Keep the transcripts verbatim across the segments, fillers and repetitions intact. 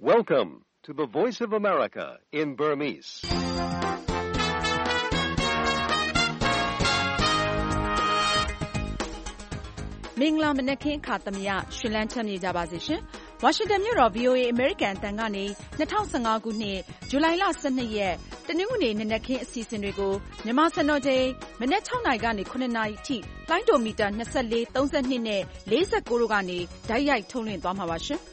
Welcome to the Voice of America in Burmese. ။မင်္ဂလာမနက်ခင်းအခါသမယရှင်လန်းချမ်းမြေကြပါစေရှင်။ ဝါရှင်တန်မြို့တော် ဗွီအိုအေ အမေရိကန်အသံကနေ၂၀၁၅ခုနှစ်ဇူလိုင်လ၁၂ရက်တနင်္ဂနွေနံနက်ခင်းအစီအစဉ်တွေကိုမြန်မာစံတော်ချိန်မနက်၆နာရီကနေ၇နာရီအထိလိုင်းဒိုမီတာ၂၄၊၃၂နဲ့၄၉တို့ကနေတိုက်ရိုက်ထုတ်လွှင့်သွားမှာပါရှင်။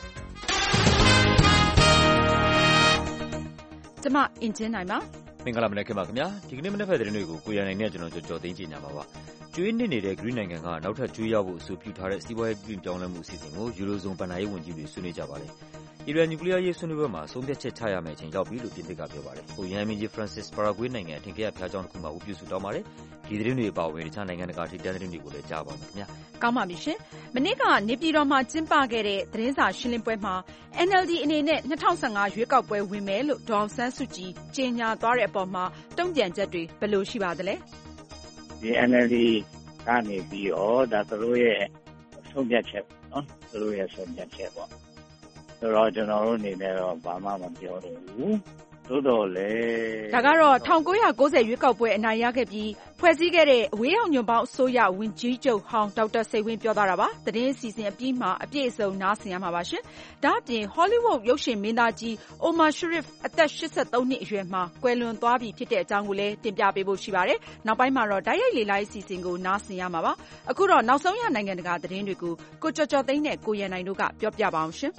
ကျမအင်ဂျင်နိုင်ပါ။မင်္ဂလာမနက်ခင်းပါခင်ဗျာ။ဒီကနေ့မနက်ဖက်သတင်းတွေကိုကိုရနိုင်နဲ့ကျွန်တော်ကြော်သိန်းကြီးညာပါပါ။ကျွေးနစ်နေတဲ့ဂရိနိုင်ငံကနောက်ထပ်ကျွေးရဖို့အဆိုပြုထားတဲ့စီးပွားရေးပြင်ပြောင်းလဲမှုအစီအစဉ်ကိုယူရိုဇုံဘဏ္ဍာရေးဝန်ကြီးတွေဆွေးနွေးကြပါတယ်။အီရန်နျူကလ িয়ার ရေးဆွေးနွေးပွဲမှာဆုံးဖြတ်ချက်ချရမယ့်အချိန်ရောက်ပြီလို့ပြင်သစ်ကပြောပါတယ်။ဟိုယန်မင်းကြီး Francis ပါရာဂွေးနိုင်ငံအထင်ကရဖျားကြောင်းတစ်ခုမှာဝတ်ပြုဆုတောင်းပါတယ်။ဒီသတင်းတွေအပါအဝင်တခြားနိုင်ငံတကာထိပ်တန်းသတင်းတွေကိုလည်းကြားပါမယ်ခင်ဗျာ။ကောင်းပါပြီရှင်။မနေ့ကနေပြည်တော်မှာကျင်းပခဲ့တဲ့သတင်းစာရှင်းလင်းပွဲမှာ အန်အယ်လ်ဒီ အနေနဲ့၂၀၁၅ရွေးကောက်ပွဲဝင်မယ်လို့ဒေါ်အောင်ဆန်းစုကြည်ကြေညာသွားတဲ့အပေါ်မှာတုံ့ပြန်ချက်တွေဘယ်လိုရှိပါသလဲ။ဒီ အန်အယ်လ်ဒီကနေပြီးတော့ဒါသူတို့ရဲ့ဆုံးဖြတ်ချက်နော်သူတို့ရဲ့ဆုံးဖြတ်ချက်ပေါ့ဆိုတော့ကျွန်တော်တို့အနေနဲ့တော့ဘာမှမပြောတော့ဘူးသို့တော်လေဒါကတော့၁၉၉၀ရွေးကောက်ပွဲအနိုင်ရခဲ့ပြီးဖွဲ့စည်းခဲ့တဲ့အဝေးရောက်ညွန့်ပေါင်းအစိုးရဝန်ကြီးချုပ်ဟောင်းဒေါက်တာစိန်ဝင်းပြောသွားတာပါသတင်းအစီအစဉ်အပြီးမှာအပြည့်အစုံနားဆင်ရမှာပါရှင်ဒါအပြင်ဟောလိဝုဒ်ရုပ်ရှင်မင်းသားကြီးအိုမာရှရစ်အသက်၈၃နှစ်အရွယ်မှာကွယ်လွန်သွားပြီဖြစ်တဲ့အကြောင်းကိုလည်းတင်ပြပေးဖို့ရှိပါတယ်နောက်ပိုင်းမှာတော့တိုက်ရိုက်လေလိုက်အစီအစဉ်ကိုနားဆင်ရမှာပါအခုတော့နောက်ဆုံးရနိုင်ငံတကာသတင်းတွေကိုကိုကျော်ကျော်သိန်းနဲ့ကိုရန်နိုင်တို့ကပြောပြပါအောင်ရှင်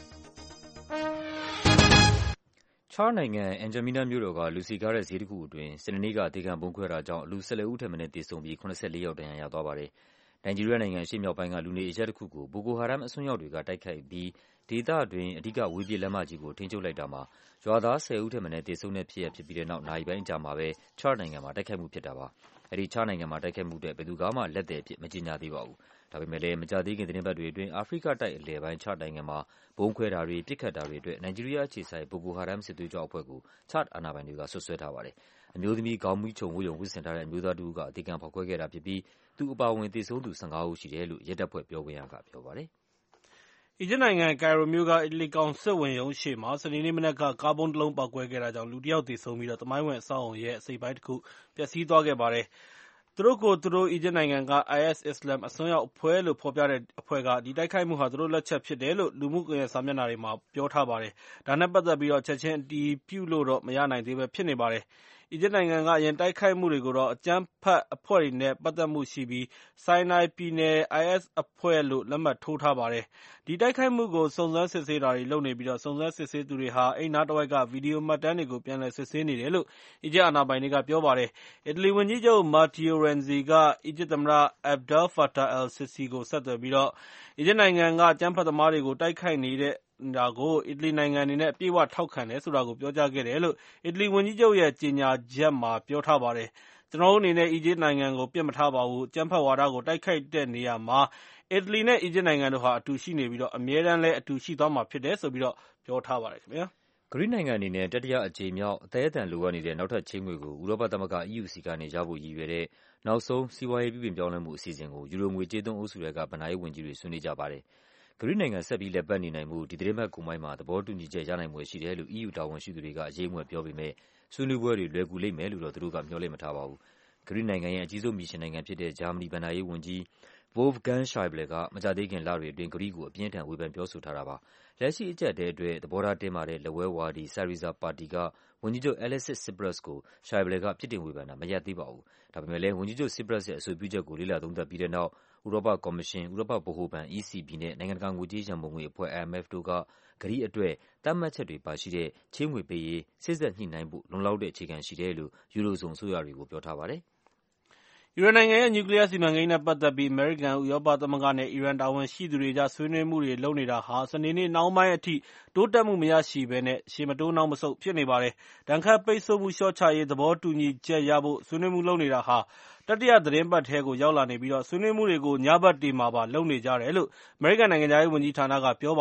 ချားနိုင်ငံအန်ဂျမီနာမြို့တော်ကလူစည်ကားတဲ့ဈေးတစ်ခုအတွင်းစနေနေ့ကဒေဂံဗုံးခွဲတာကြောင့်လူ၁၄ဦးထက်မနည်းသေဆုံးပြီး၇၄ယောက်ဒဏ်ရာရသွားပါတယ်။နိုင်ဂျီးရီးယားနိုင်ငံအရှေ့မြောက်ပိုင်းကလူနေအရပ်တစ်ခုကိုဘိုကိုဟာရမ်အစွန်းရောက်တွေကတိုက်ခိုက်ပြီးဒေသအတွင်းအဓိကဝေးပြေးလမ်းမကြီးကိုထိန်းချုပ်လိုက်တာမှာရွာသား၁၀ဦးထက်မနည်းသေဆုံးတဲ့ဖြစ်ရပ်ဖြစ်ပြီးတဲ့နောက်နာရီပိုင်းအကြာမှာပဲချားနိုင်ငံမှာတိုက်ခိုက်မှုဖြစ်တာပါ။အဲဒီချားနိုင်ငံမှာတိုက်ခိုက်မှုအတွက်ဘယ်သူကမှလက်သည်အဖြစ်မကြေညာသေးပါဘူး။ဒါပေမဲ့လည်းမကြာသေးခင်သတင်းပတ်တွေအတွင်းအာဖရိကတိုက်အလယ်ပိုင်းချားနိုင်ငံမှာဗုံးခွဲတာတွေပစ်ခတ်တာတွေအတွက်နိုင်ဂျီးရီးယားအခြေစိုက်ဘိုကိုဟာရမ်စစ်သွေးကြွအဖွဲ့ကိုချားအာဏာပိုင်တွေကဆွတ်ဆွဲထားပါတယ်။အမျိုးသမီးခေါင်းမီးခြုံဝတ်ရုံဝတ်ဆင်ထားတဲ့အမျိုးသားတစ်ဦးကဒေဂံဖောက်ခွဲခဲ့တာဖြစ်ပြီးသူအပါအဝင်သေဆုံးသူ၁၅ဦးရှိတယ်လို့ရဲတပ်ဖွဲ့ပြောခွင့်ရကပြောပါတယ်။အီဂျစ်နိုင်ငံကိုင်ရိုမြို့ကအီတလီကောင်စစ်ဝန်ရုံးရှေ့မှာစနေနေ့မနက်ကကားဗုံးတစ်လုံးပေါက်ကွဲခဲ့တာကြောင့်လူတစ်ယောက်သေဆုံးပြီးသမိုင်းဝင်အဆောက်အအုံရဲ့အစိတ်အပိုင်းတစ်ခုပျက်စီးသွားခဲ့ပါတယ်။သူတို့ကိုယ်သူတို့အီဂျစ်နိုင်ငံက အိုင်အက်စ် အစ္စလာမ်အစွန်းရောက်အဖွဲ့လို့ဖော်ပြတဲ့အဖွဲ့ကဒီတိုက်ခိုက်မှုဟာသူတို့လက်ချက်ဖြစ်တယ်လို့လူမှုကွန်ရက်စာမျက်နှာတွေမှာပြောထားပါတယ်။ဒါနဲ့ပတ်သက်ပြီးချက်ချင်းအတည်ပြုလို့တော့မရနိုင်သေးဘဲဖြစ်နေပါတယ်။အီဂျစ်နိုင်ငံကအရင်တိုက်ခိုက်မှုတွေကိုတော့အကြမ်းဖက်အဖွဲ့တွေနဲ့ပတ်သက်မှုရှိပြီးဆိုင်းနိုင်းပြည်နယ် အိုင်အက်စ်အဖွဲ့လို့လက်မှတ်ထိုးထားပါတယ်။ဒီတိုက်ခိုက်မှုကိုစုံစမ်းစစ်ဆေးတာတွေလုပ်နေပြီးစုံစမ်းစစ်ဆေးသူတွေဟာအိမ်နားတဝိုက်ကဗီဒီယိုမှတ်တမ်းတွေကိုပြန်လည်စစ်ဆေးနေတယ်လို့အီဂျစ်အာဏာပိုင်တွေကပြောပါတယ်။အီတလီဝန်ကြီးချုပ်မာတီယိုရန်ဇီကအီဂျစ်သမ္မတ Abdel Fattah al-Sisi ကိုဆက်သွယ်ပြီးအီဂျစ်နိုင်ငံကအကြမ်းဖက်သမားတွေကိုတိုက်ခိုက်နေတာကိုအီတလီနိုင်ငံအနေနဲ့အပြည့်အဝထောက်ခံတယ်ဆိုတာကိုပြောကြားခဲ့တယ်လို့အီတလီဝန်ကြီးချုပ်ရဲ့ကြေညာချက်မှာပြောထားပါတယ်။ကျွန်တော်တို့အနေနဲ့အီဂျစ်နိုင်ငံကိုပြစ်မထားပါဘူး။အကြမ်းဖက်ဝါဒကိုတိုက်ခိုက်တဲ့နေရာမှာအီတလီနဲ့အီဂျစ်နိုင်ငံတို့ဟာအတူရှိနေပြီးအမြဲတမ်းလည်းအတူရှိသွားမှာဖြစ်တယ်ဆိုပြီးပြောထားပါတယ်ခင်ဗျာ။ဂရိနိုင်ငံအနေနဲ့တတိယအကြိမ်မြောက်အသေးအတန်လိုအပ်နေတဲ့နောက်ထပ်ချေးငွေကိုဥရောပသမဂ္ဂ အီးယူ ဆီကနေရဖို့ရည်ရွယ်တဲ့နောက်ဆုံးစီးပွားရေးပြုပြင်ပြောင်းလဲမှုအစီအစဉ်ကိုယူရိုငွေကြေးသုံးအုပ်စုတွေကဘဏ္ဍာရေးဝန်ကြီးတွေဆွေးနွေးကြပါတယ်။ဂရိနိုင်ငံဆက်ပြီးလည်ပတ်နေနိုင်မှုဒီသတင်းပတ်ကုန်ပိုင်းမှာသဘောတူညီချက်ရနိုင်ဖွယ်ရှိတယ်လို့ အီးယူတာဝန်ရှိသူတွေကအရေးအမွက်ပြောပေမဲ့ဆွေးနွေးပွဲတွေလွယ်ကူလိမ့်မယ်လို့တော့သူတို့ကမျှော်လင့်မထားပါဘူး။ဂရိနိုင်ငံရဲ့အကြီးဆုံးမီရှင်နိုင်ငံဖြစ်တဲ့ဂျာမနီဘဏ္ဍာရေးဝန်ကြီး Wolfgang Schäuble ကမကြာသေးခင်လတွေအတွင်းဂရိကိုအပြင်းအထန်ဝေဖန်ပြောဆိုထားတာပါ။လက်ရှိအကျပ်အတည်းအတွက်သဘောထားတင်းမာတဲ့လက်ဝဲဝါဒီ Syriza ပါတီကဝန်ကြီးချုပ် Alexis Tsipras ကို Schäuble ကပြစ်တင်ဝေဖန်တာမရပ်သေးပါဘူး။ဒါပေမဲ့လည်းဝန်ကြီးချုပ် Tsipras ရဲ့အဆိုပြုချက်ကိုလေ့လာသုံးသပ်ပြီးတဲ့နောက်ဥရောပကော်မရှင်၊ဥရောပဗဟိုဘဏ် အီးစီဘီ နဲ့နိုင်ငံတကာငွေကြေးရန်ပုံငွေအဖွဲ့ အိုင်အမ်အက်ဖ် တို့ကဂရိအတွက်သတ်မှတ်ချက်တွေပါရှိတဲ့ချေးငွေပေးရေးစေ့စပ်ညှိနှိုင်းဖို့လုံလောက်တဲ့အခြေခံရှိတယ်လို့ယူရိုဇုံအစိုးရတွေကိုပြောထားပါတယ်။အီရန်နိုင်ငံရဲ့နျူကလ িয়ারစီမံကိန်းနဲ့ပတ်သက်ပြီးအမေရိကန်၊ဥရောပသမဂ္ဂနဲ့အီရန်တာဝန်ရှိသူတွေကြားဆွေးနွေးမှုတွေလုပ်နေတာဟာစနေနေ့နှောင်းပိုင်းအထိတိုးတက်မှုမရရှိဘဲရှေ့မတိုးနောက်မဆုတ်ဖြစ်နေပါတယ်။ဒဏ်ခတ်ပိတ်ဆို့မှုလျှော့ချရေးသဘောတူညီချက်ရဖို့ဆွေးနွေးမှုလုပ်နေတာဟာတတိယသီတင်းပတ်ထဲကိုရောက်လာနေပြီးဆွေးနွေးမှုတွေကိုညဘက်တွေမှာပါလုပ်နေကြတယ်လို့အမေရိကန်နိုင်ငံခြားရေးဝန်ကြီးဌာနကပြောပါတယ်။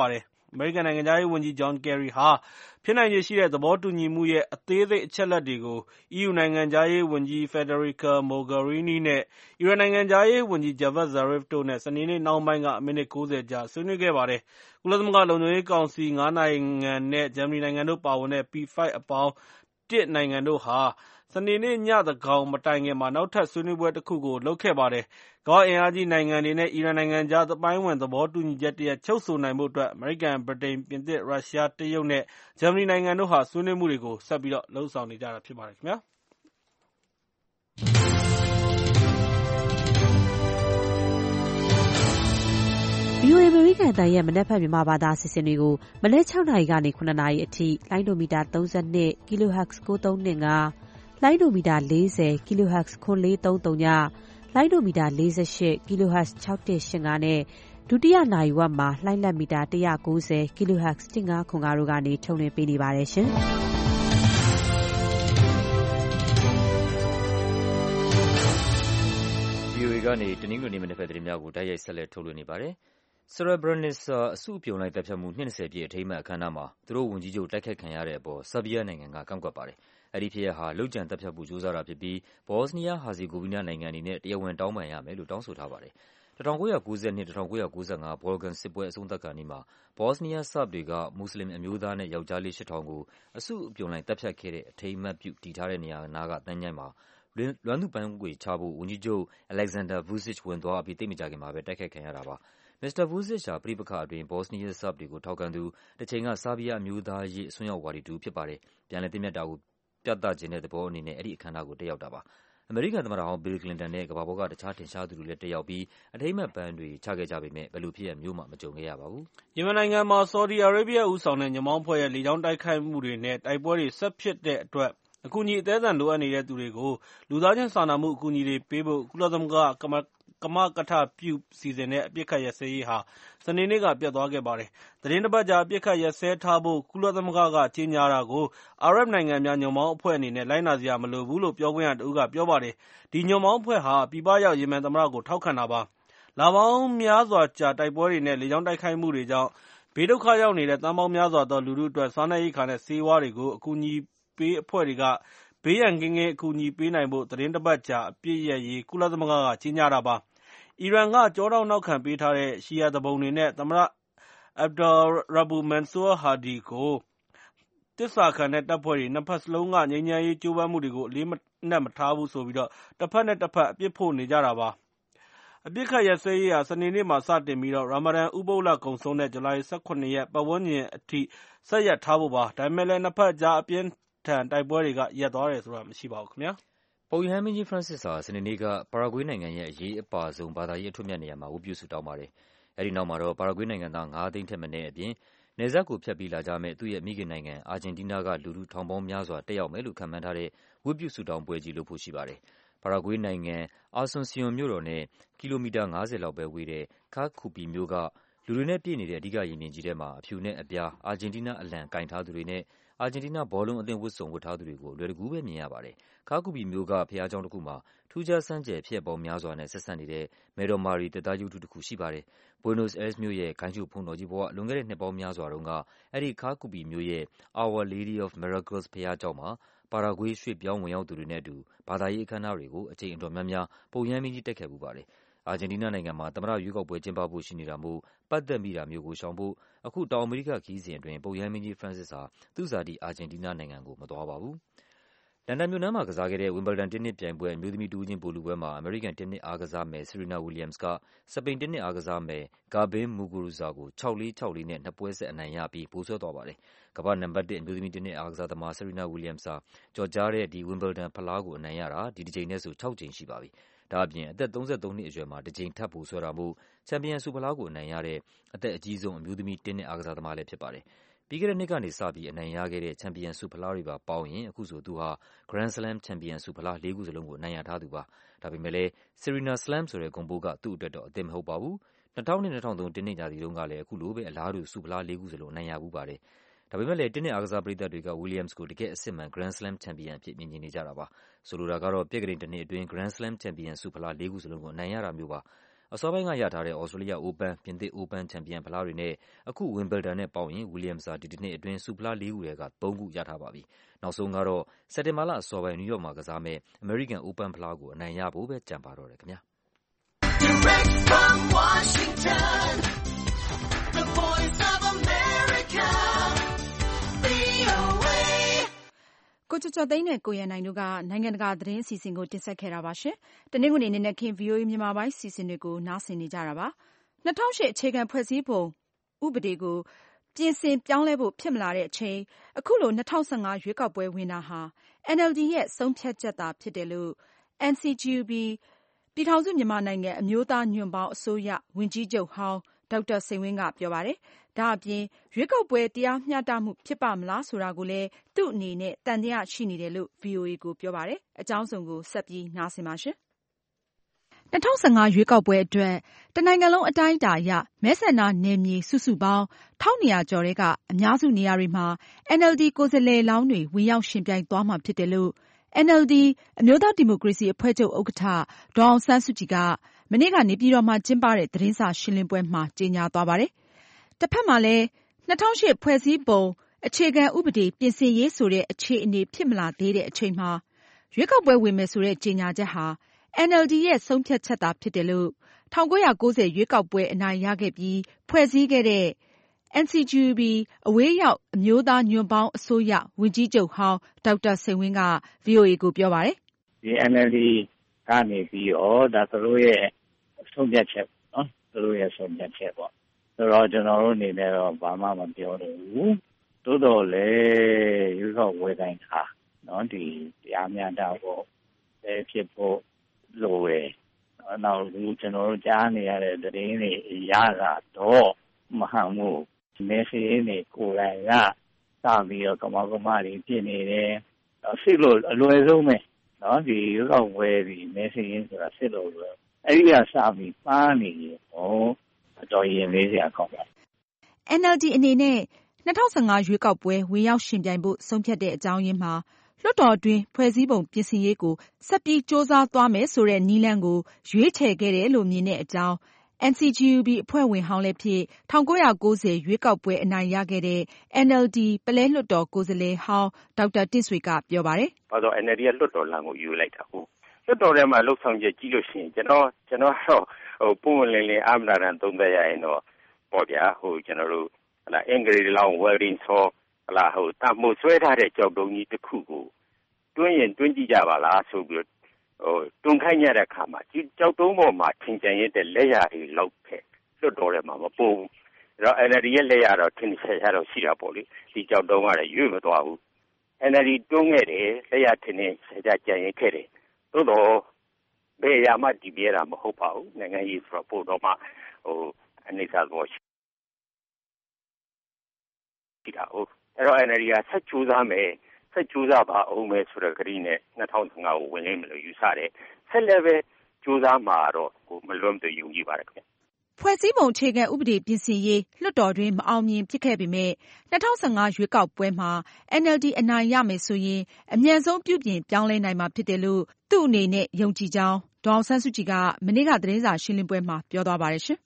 အမေရိကန်နိုင်ငံခြားရေးဝန်ကြီး John Kerry ဟာဖြစ်နိုင်ခြေရှိတဲ့သဘောတူညီမှုရဲ့အသေးစိတ်အချက်အလက်တွေကို အီးယူနိုင်ငံခြားရေးဝန်ကြီး Federica Mogherini နဲ့ အီရန်နိုင်ငံခြားရေးဝန်ကြီး Javad Zarif တို့နဲ့ စနေနေ့နှောင်းပိုင်းက မိနစ်ကိုးဆယ်ကြာဆွေးနွေးခဲ့ပါတယ်။ ကုလသမဂ္ဂလုံခြုံရေးကောင်စီ ငါးနိုင်ငံနဲ့ ဂျာမနီနိုင်ငံတို့ပါဝင်တဲ့ ပီ ဖိုက် အပေါင်း တစ် နိုင်ငံတို့ဟာ စနေနေ့ညသန်းခေါင်မတိုင်ခင်မှာ နောက်ထပ်ဆွေးနွေးပွဲတခုကိုလုပ်ခဲ့ပါတယ်။ ကမ္ဘာ့အင်အားကြီးနိုင်ငံတွေနဲ့ အီရန်နိုင်ငံကြား သမိုင်းဝင်သဘောတူညီချက်တရပ်ချုပ်ဆိုနိုင်ဖို့အတွက် အမေရိကန်၊ ဗြိတိန်၊ ပြင်သစ်၊ ရုရှား၊ တရုတ်နဲ့ ဂျာမနီနိုင်ငံတို့ဟာ ဆွေးနွေးမှုတွေကို ဆက်ပြီးလုပ်ဆောင်နေကြတာဖြစ်ပါတယ်ခင်ဗျာ။ဗွီအိုအေ အမေရိကန်အသံရဲ့မနက်ဖြန်မြန်မာဘာသာအစီအစဉ်တွေကိုမနက် ၆ နာရီကနေ ခုနှစ်နာရီအထိလိုင်းဒိုမီတာ သုံး၂ kHz ကိုးသုံး၂၅ လိုင်းဒိုမီတာ လေးဆယ် kHz ခွန်လေးသုံးသုည လိုင်းဒိုမီတာ လေးဆယ့်ရှစ် kHz ခြောက်တစ်ရှစ်ငါး နဲ့ ဒုတိယနာရီဝက်မှာ လှိုင်းလတ်မီတာ တစ်ရာကိုးဆယ် kHz တစ်ငါးခွန်ငါး တို့ကနေထုတ်လွှင့်ပေးနေပါတယ်ရှင်။ဗွီအိုအေ ကနေတနင်္ဂနွေနေ့မနက်ဘက်သတင်းများကိုတိုက်ရိုက်ဆက်လက်ထုတ်လွှင့်နေပါတယ်။ Srebrenica အစုအပြုံလိုက်သတ်ဖြတ်မှုနှစ်၂၀ပြည့်အထိမ်းအမှတ်အခမ်းအနားမှာသူတို့ဝန်ကြီးချုပ်တိုက်ခိုက်ခံရတဲ့အပေါ် ဆာဘီးယားနိုင်ငံကကန့်ကွက်ပါတယ်။ အဲဒီဖြစ်ရပ်ဟာလုပ်ကြံသတ်ဖြတ်ဖို့ကြိုးစားတာဖြစ်ပြီး ဘော့စနီးယား-ဟာဇီဂိုဗီနာနိုင်ငံအနေနဲ့တရားဝင်တောင်းပန်ရမယ်လို့တောင်းဆိုထားပါတယ်။ ၁၉၉၂-၁၉၉၅ ဘော်လကန်စစ်ပွဲအဆုံးသတ်ခါနီးမှာ ဘော့စနီးယား ဆာ့ဘ်တွေက မွတ်ဆလင်အမျိုးသားနဲ့ ယောက်ျားလေး ရှစ်ထောင်ကို အစုအပြုံလိုက်သတ်ဖြတ်ခဲ့တဲ့အထိမ်းအမှတ်ပြုတည်ထားတဲ့နေရာနားကသင်္ချိုင်းမှာ လွမ်းသူ့ပန်းခွေချဖို့ ဝန်ကြီးချုပ် Aleksandar Vučić ဝင်သွားအပြီး သိပ်မကြာခင်မှာပဲတိုက်ခိုက်ခံရတာပါ။ မစ္စတာ Vučić ဟာ ပဋိပက္ခအတွင်း ဘော့စနီးယား ဆာ့ဘ်တွေကိုထောက်ခံသူ၊ တချိန်က ဆားဘီးယားအမျိုးသားရေးအစွန်းရောက်ဝါဒီတဦးဖြစ်ပါတယ်။ ပြန်လည်သင့်မြတ်တာကိုပြသချင်တဲ့သဘောအနေနဲ့ အဲဒီအခမ်းအနားကိုတက်ရောက်တာပါ။ အမေရိကန်သမ္မတဟောင်း Bill Clinton နဲ့ ကမ္ဘာပေါ်က တခြားထင်ရှားသူတွေလည်းတက်ရောက်ပြီး အထိမ်းအမှတ်ပန်းတွေချခဲ့ကြပေမဲ့ ဘယ်လိုဖြစ်ရပ်မျိုးမှ မကြုံခဲ့ရပါဘူး။ယီမင်နိုင်ငံမှာ ဆော်ဒီအာရေးဘီးယားဦးဆောင်တဲ့ညွန့်ပေါင်းအဖွဲ့ရဲ့လေကြောင်းတိုက်ခိုက်မှုတွေနဲ့ တိုက်ပွဲတွေဆက်ဖြစ်တဲ့အတွက် အကူအညီအသည်းအသန်လိုအပ်နေတဲ့သူတွေကို လူသားချင်းစာနာမှုအကူအညီတွေပေးဖို့ ကုလသမဂ္ဂကမကထပြုစီစဉ်တဲ့အပစ်အခတ်ရပ်စဲရေးဟာ စနေနေ့ကပျက်သွားခဲ့ပါတယ်။ သီတင်းတပတ်ကြာအပစ်အခတ်ရပ်စဲထားဖို့ ကုလသမဂ္ဂကကြေညာတာကို အာရပ်နိုင်ငံများညွန့်ပေါင်းအဖွဲ့အနေနဲ့ လိုက်နာစရာမလိုဘူးလို့ ပြောခွင့်ရတဦးကပြောပါတယ်။ ဒီညွန့်ပေါင်းအဖွဲ့ဟာ ပြည်ပရောက် ယီမင်သမ္မတကိုထောက်ခံတာပါ။ လပေါင်းများစွာကြာတိုက်ပွဲတွေနဲ့ လေကြောင်းတိုက်ခိုက်မှုတွေကြောင့် ဘေးဒုက္ခရောက်နေတဲ့ သန်းပေါင်းများစွာသောလူထုအတွက် စားနပ်ရိက္ခာနဲ့ ဆေးဝါးတွေကို အကူအညီပေးအဖွဲ့တွေက ဘေးရန်ကင်းကင်းအကူအညီပေးနိုင်ဖို့ သီတင်းတပတ်ကြာအပစ်ရပ်ရေး ကုလသမဂ္ဂကကြေညာတာပါ။ အီရန်ကကျောထောက်နောက်ခံပေးထားတဲ့ ရှီယာသူပုန်တွေနဲ့ သမ္မတ Abdurabu Mansour Hadi ကို သစ္စာခံတဲ့တပ်ဖွဲ့တွေ နှစ်ဘက်စလုံးက ငြိမ်းချမ်းရေးကြိုးပမ်းမှုတွေကို အလေးအနက်မထားဘူးဆိုပြီး တဘက်နဲ့တဘက် အပြစ်ဖို့နေကြတာပါ။ အပစ်အခတ်ရပ်စဲရေးဟာ စနေနေ့မှာစတင်ပြီး ရာမာဒန်ဥပုသ်လကုန်ဆုံးတဲ့ ဇူလိုင် ၁၇ ရက်ပတ်ဝန်းကျင်အထိ ဆက်ရပ်ထားဖို့ပါ။ ဒါပေမဲ့လည်း နှစ်ဘက်ကြား အပြင်းအထန်တိုက်ပွဲတွေက ရပ်သွားတယ်ဆိုတာမရှိပါဘူး။ပုပ်ရဟန်းမင်းကြီး ဖရန့်စစ်စ်ဟာ စနေနေ့က ပါရာဂွေးနိုင်ငံရဲ့အရေးအပါဆုံး ဘာသာရေးအထွဋ်အမြတ်နေရာမှာ ဝတ်ပြုဆုတောင်းပါတယ်။ အဲဒီနောက်မှာတော့ ပါရာဂွေးနိုင်ငံသား ငါးသိန်းထက်မနည်းအပြင် နယ်စပ်ကိုဖြတ်ပြီးလာကြမယ့် သူ့ရဲ့မိခင်နိုင်ငံ အာဂျင်တီးနားက လူထုထောင်ပေါင်းများစွာတက်ရောက်မယ်လို့ခန့်မှန်းထားတဲ့ ဝတ်ပြုဆုတောင်းပွဲကြီးလုပ်ဖို့ရှိပါတယ်။ ပါရာဂွေးနိုင်ငံ၊ Asuncion မြို့တော်နဲ့ ကီလိုမီတာ ငါးဆယ်လောက်ပဲဝေးတဲ့ Cucuy မြို့က လူတွေနဲ့ပြည့်နေတဲ့ အဓိကရင်ပြင်ကြီးထဲမှာ အဖြူနဲ့အပြား အာဂျင်တီးနားအလံကိုင်ထားသူတွေနဲ့ အာဂျင်တီးနားဘောလုံးအသင်းဝတ်စုံဝတ်ထားသူတွေကို အလွယ်တကူပဲမြင်ရပါတယ်။ Cucuy မြို့က ဘုရားကျောင်းတခုမှာ ထူးခြားဆန်းကြယ်ဖြစ်ရပ်ပေါင်းများစွာနဲ့ ဆက်စပ်နေတဲ့ မယ်တော်မာရီ သစ်သားရုပ်တုတခုရှိပါတယ်။ Buenos Aires မြို့ရဲ့ ဂိုဏ်းချုပ်ဘုန်းတော်ကြီးဘဝ လွန်ခဲ့တဲ့နှစ်ပေါင်းများစွာတုန်းက အဲဒီ Cucuy မြို့ရဲ့ Our Lady of Miracles ဘုရားကျောင်းမှာ ပါရာဂွေး ရွှေ့ပြောင်းဝင်ရောက်သူတွေနဲ့အတူ ဘာသာရေးအခမ်းအနားတွေကို အကြိမ်အတော်များများ ပုပ်ရဟန်းမင်းကြီးတက်ခဲ့ဖူးပါတယ်။ အာဂျင်တီးနားနိုင်ငံမှာ သမ္မတရွေးကောက်ပွဲကျင်းပဖို့ရှိနေတာမို့ ပတ်သက်မိတာမျိုးကိုရှောင်ဖို့ အခု တောင်အမေရိကခရီးစဉ်အတွင်း ပုပ်ရဟန်းမင်းကြီး ဖရန့်စစ်စ်ဟာ သူ့ဇာတိ အာဂျင်တီးနားနိုင်ငံကို မသွားပါဘူး။ လန်ဒန်မြို့နားမှာကစားခဲ့တဲ့ ဝင်ဘယ်လ်ဒန်တင်းနစ်ပြိုင်ပွဲ အမျိုးသမီးတဦးချင်းဗိုလ်လုပွဲမှာ အမေရိကန် တင်းနစ်အားကစားမယ် Serena Williams က စပိန်တင်းနစ်အားကစားမယ် Garbiñe Muguruza ကို ခြောက်လေး၊ ခြောက်လေးနဲ့ နှစ်ပွဲဆက်အနိုင်ရပြီး ဗိုလ်စွဲသွားပါတယ်။ ကမ္ဘာ့နံပါတ်တစ် အမျိုးသမီးတင်းနစ်အားကစားသမား Serena Williams ဟာ ကျော်ကြားတဲ့ ဝင်ဘယ်လ်ဒန်ဖလားကိုအနိုင်ရတာ ဒီတကြိမ်နဲ့ဆို ခြောက်ကြိမ်ရှိပါပြီ။ ဒါ့အပြင် အသက် သုံးဆယ့်သုံးနှစ်အရွယ်မှာ တကြိမ်ထပ်ဗိုလ်စွဲတာမို့ ချန်ပီယံဆုဖလားကိုအနိုင်ရတဲ့ အသက်အကြီးဆုံး အမျိုးသမီး တင်းနစ်အားကစားသမားလည်းဖြစ်ပါတယ်။ ပြီးခဲ့တဲ့နှစ်ကနေစပြီး အနိုင်ရခဲ့တဲ့ ချန်ပီယံဆုဖလားတွေပါပေါင်းရင် အခုဆို သူဟာ Grand Slam ချန်ပီယံဆုဖလား လေးခုစလုံးကို အနိုင်ရထားသူပါ။ ဒါပေမဲ့လည်း Serena Slam ဆိုတဲ့ဂုဏ်ပုဒ်က သူ့အတွက်တော့ အသစ်မဟုတ်ပါဘူး။ ၂၀၀၂-၂၀၀၃ တင်းနစ်ရာသီတုန်းကလည်း အခုလိုပဲ အလားတူ ဆုဖလားလေးခုစလုံး အနိုင်ရဖူးပါတယ်။ ဒါပေမဲ့လည်း တင်းနစ်အားကစားပရိသတ်တွေက Williams ကို တကယ့်အစစ်အမှန် Grand Slam ချန်ပီယံအဖြစ် မြင်ချင်နေကြတာပါ။ ဆိုလိုတာကတော့ ပြက္ခဒိန်တနှစ်အတွင်း Grand Slam ချန်ပီယံဆုဖလား လေးခုစလုံးကို အနိုင်ရတာမျိုးပါ။အစောပိုင်းကရထားတဲ့ Australia Open, ပြင်သစ် Open ချန်ပီယံဖလားတွေနဲ့အခု Wimbledon နဲ့ပေါင်းရင် Williams ဟာဒီတစ်နှစ်အတွင်းဆုဖလားလေးခုထဲကသုံးခုရထားပါပြီ။နောက်ဆုံးကတော့စက်တင်ဘာလအစောပိုင်း နယူးယောက်မှာကစားမယ့် American Open ဖလားကိုအနိုင်ရဖို့ပဲကြံပါတော့တယ်ခင်ဗျာ။ Direct from Washington, the voice of America, V O A ကိုကျော်ကျော်သိန်းနဲ့ကိုရန်နိုင်တို့ကနိုင်ငံတကာသတင်းအစီအစဉ်ကိုတင်ဆက်ခဲ့တာပါရှင်။တနင်္ဂနွေနေ့နဲ့ခင် V O A မြန်မာပိုင်းအစီအစဉ်တွေကိုနားဆင်နေကြတာပါ။၂၀၀၈အခြေခံဖွဲ့စည်းပုံဥပဒေကိုပြင်ဆင်ပြောင်းလဲဖို့ဖြစ်မလာတဲ့အချိန်အခုလို၂၀၁၅ရွေးကောက်ပွဲဝင်တာဟာ N L D ရဲ့ဆုံးဖြတ်ချက်သာဖြစ်တယ်လို့ N C G U B ပြည်ထောင်စုမြန်မာနိုင်ငံအမျိုးသားညွန့်ပေါင်းအစိုးရဝန်ကြီးချုပ်ဟောင်းဒေါက်တာစိန်ဝင်းကပြောပါတယ်။ဒါအပြင်ရွေးကောက်ပွဲတရားမျှတမှုဖြစ်ပါ့မလားဆိုတာကိုလည်းသူ့အနေနဲ့သံသယရှိနေတယ်လို့ V O A ကိုပြောပါတယ်။အကြောင်းစုံကိုဆက်ပြီးနားဆင်ပါရှင်။၂၀၁၅ရွေးကောက်ပွဲအတွက်တနိုင်ငံလုံးအတိုင်းအတာအရမဲဆန္ဒနယ်မြေစုစုပေါင်းတစ်ထောင်နှစ်ရာကျော်ထဲကအများစုနေရာတွေမှာ N L D ကိုယ်စားလှယ်လောင်းတွေဝင်ရောက်ယှဉ်ပြိုင်သွားမှာဖြစ်တယ်လို့ N L D အမျိုးသားဒီမိုကရေစီအဖွဲ့ချုပ်ဥက္ကဋ္ဌဒေါ်အောင်ဆန်းစုကြည်ကမနေ့ကနေပြည်တော်မှာကျင်းပတဲ့သတင်းစာရှင်းလင်းပွဲမှာကြေညာသွားပါတယ်။တစ်ဖက်မှာလည်း၂၀၀၈ဖွဲ့စည်းပုံအခြေခံဥပဒေပြင်ဆင်ရေးဆိုတဲ့အခြေအနေဖြစ်မလာသေးတဲ့အချိန်မှာရွေးကောက်ပွဲဝင်မယ်ဆိုတဲ့ကြေညာချက်ဟာ N L D ရဲ့ဆုံးဖြတ်ချက်သာဖြစ်တယ်လို့၁၉၉၀ရွေးကောက်ပွဲအနိုင်ရခဲ့ပြီးဖွဲ့စည်းခဲ့တဲ့ N C G U B အဝေးရောက်အမျိုးသားညွန့်ပေါင်းအစိုးရဝန်ကြီးချုပ်ဟောင်းဒေါက်တာစိန်ဝင်းက V O A ကိုပြောပါတယ်။ဒီ N L D ကနေပြီးတော့ဒါသူတို့ရဲ့ဆုံးဖြတ်ချက်နော်သူတို့ရဲ့ဆုံးဖြတ်ချက်ပေါ့ဆိုတော့ကျွန်တော်တို့အနေနဲ့တော့ဘာမှမပြောတော့ဘူးသို့တော်လည်းရွေးကောက်ပွဲတိုင်းဟာနော်ဒီတရားမျှတဖို့ပဲဖြစ်ဖို့လိုရယ်နောက်ကျွန်တော်တို့ကြားနေရတဲ့သတင်းတွေရတာတော့မဟန်မှုမဲဆေးနေကိုယ်တိုင်ကစပြီးတော့ကမောက်ကမတွေဖြစ်နေတယ်စစ်လို့အလွယ်ဆုံးပဲနော်ဒီရွေးကောက်ပွဲဒီမဲဆေးရင်းဆိုတာစစ်လို့လွယ်အဲ့ဒီကစပြီးပါနေရင်ဟောအတော်ရင်လေးစရာကောင်းပါ N L D အနေနဲ့၂၀၁၅ရွေးကောက်ပွဲဝင်ရောက်ယှဉ်ပြိုင်ဖို့ဆုံးဖြတ်တဲ့အကြောင်းရင်းမှာလွှတ်တော်တွင်းဖွဲ့စည်းပုံပြင်ဆင်ရေးကိုဆက်ပြီးစ조사သွားမယ်ဆိုတဲ့နည်းလမ်းကိုရွေးချယ်ခဲ့တယ်လို့မြင်တဲ့အကြောင်း N C G U B အဖွဲ့ဝင်ဟောင်းလည်းဖြစ်၁၉၉၀ရွေးကောက်ပွဲအနိုင်ရခဲ့တဲ့ N L D ပုလဲလွှတ်တော်ကိုယ်စားလှယ်ဟောင်းဒေါက်တာတင့်ဆွေကပြောပါတယ်။ဘာလို့ N L D ကလွှတ်တော်လမ်းကိုယူလိုက်တာဟုတ်လွှတ်တော်ထဲမှာလှုပ်ဆောင်ချက်ကြီးလို့ရှိရင်ကျွန်တော်ကျွန်တော်တော့ဟိုပုံလင်းလင်းအာမနာရန်သုံးသက်ရရင်တော့ပေါ့ဗျာဟိုကျွန်တော်တို့ဟလာအင်္ဂလိပ်လောင်း welding saw ဟလာဟိုတမို့ဆွဲထားတဲ့ကြောက်တုံးကြီးတစ်ခုကိုတွင်းရင်တွင်းကြည့်ကြပါလားဆိုပြီးဟိုတွန်းခိုင်းရတဲ့အခါမှာကြောက်တုံးပေါ်မှာထင်ကြံရတဲ့လက်ရတွေလောက်ဖက်လွတ်တော်ထဲမှာမပို့ဘူးအဲ့တော့ N L D ရဲ့လက်ရတော့ထင်ရှားရတော့ရှိတာပေါ့လေဒီကြောက်တုံးကလည်းရွေ့မသွားဘူး N L D တွန်းခဲ့တယ်လက်ရထင်နေကြကြံရင်ခဲ့တယ်သို့တော့ဘယ်ရမှဒီပြရတာမဟုတ်ပါဘူးနိုင်ငံရေးဆိုတော့ပို့တော့မှဟိုအနေစားတော့ရှိတာဟုတ်အဲ့တော့ N L D ကဆက်ကြိုးစားမယ်ဆက်ကြိုးစားပါအောင်မယ်ဆိုတဲ့ကတိနဲ့၂၀၁၅ကိုဝင်လိမ့်မယ်လို့ယူဆတယ်ဆက်လည်းပဲကြိုးစားမှာတော့ကိုမလွတ်မသွေယုံကြည်ပါတယ်ခင်ဗျဖွဲ့စည်းပုံအခြေခံဥပဒေပြင်ဆင်ရေးလွှတ်တော်တွင်မအောင်မြင်ဖြစ်ခဲ့ပေမဲ့၂၀၁၅ရွေးကောက်ပွဲမှာ N L D အနိုင်ရမယ်ဆိုရင်အမြန်ဆုံးပြုပြင်ပြောင်းလဲနိုင်မှာဖြစ်တယ်လို့သူ့အနေနဲ့ယုံကြည်ကြောင်းဒေါ်အောင်ဆန်းစုကြည်ကမနေ့ကသတင်းစာရှင်းလင်းပွဲမှာပြောသွားပါတယ်ရှင်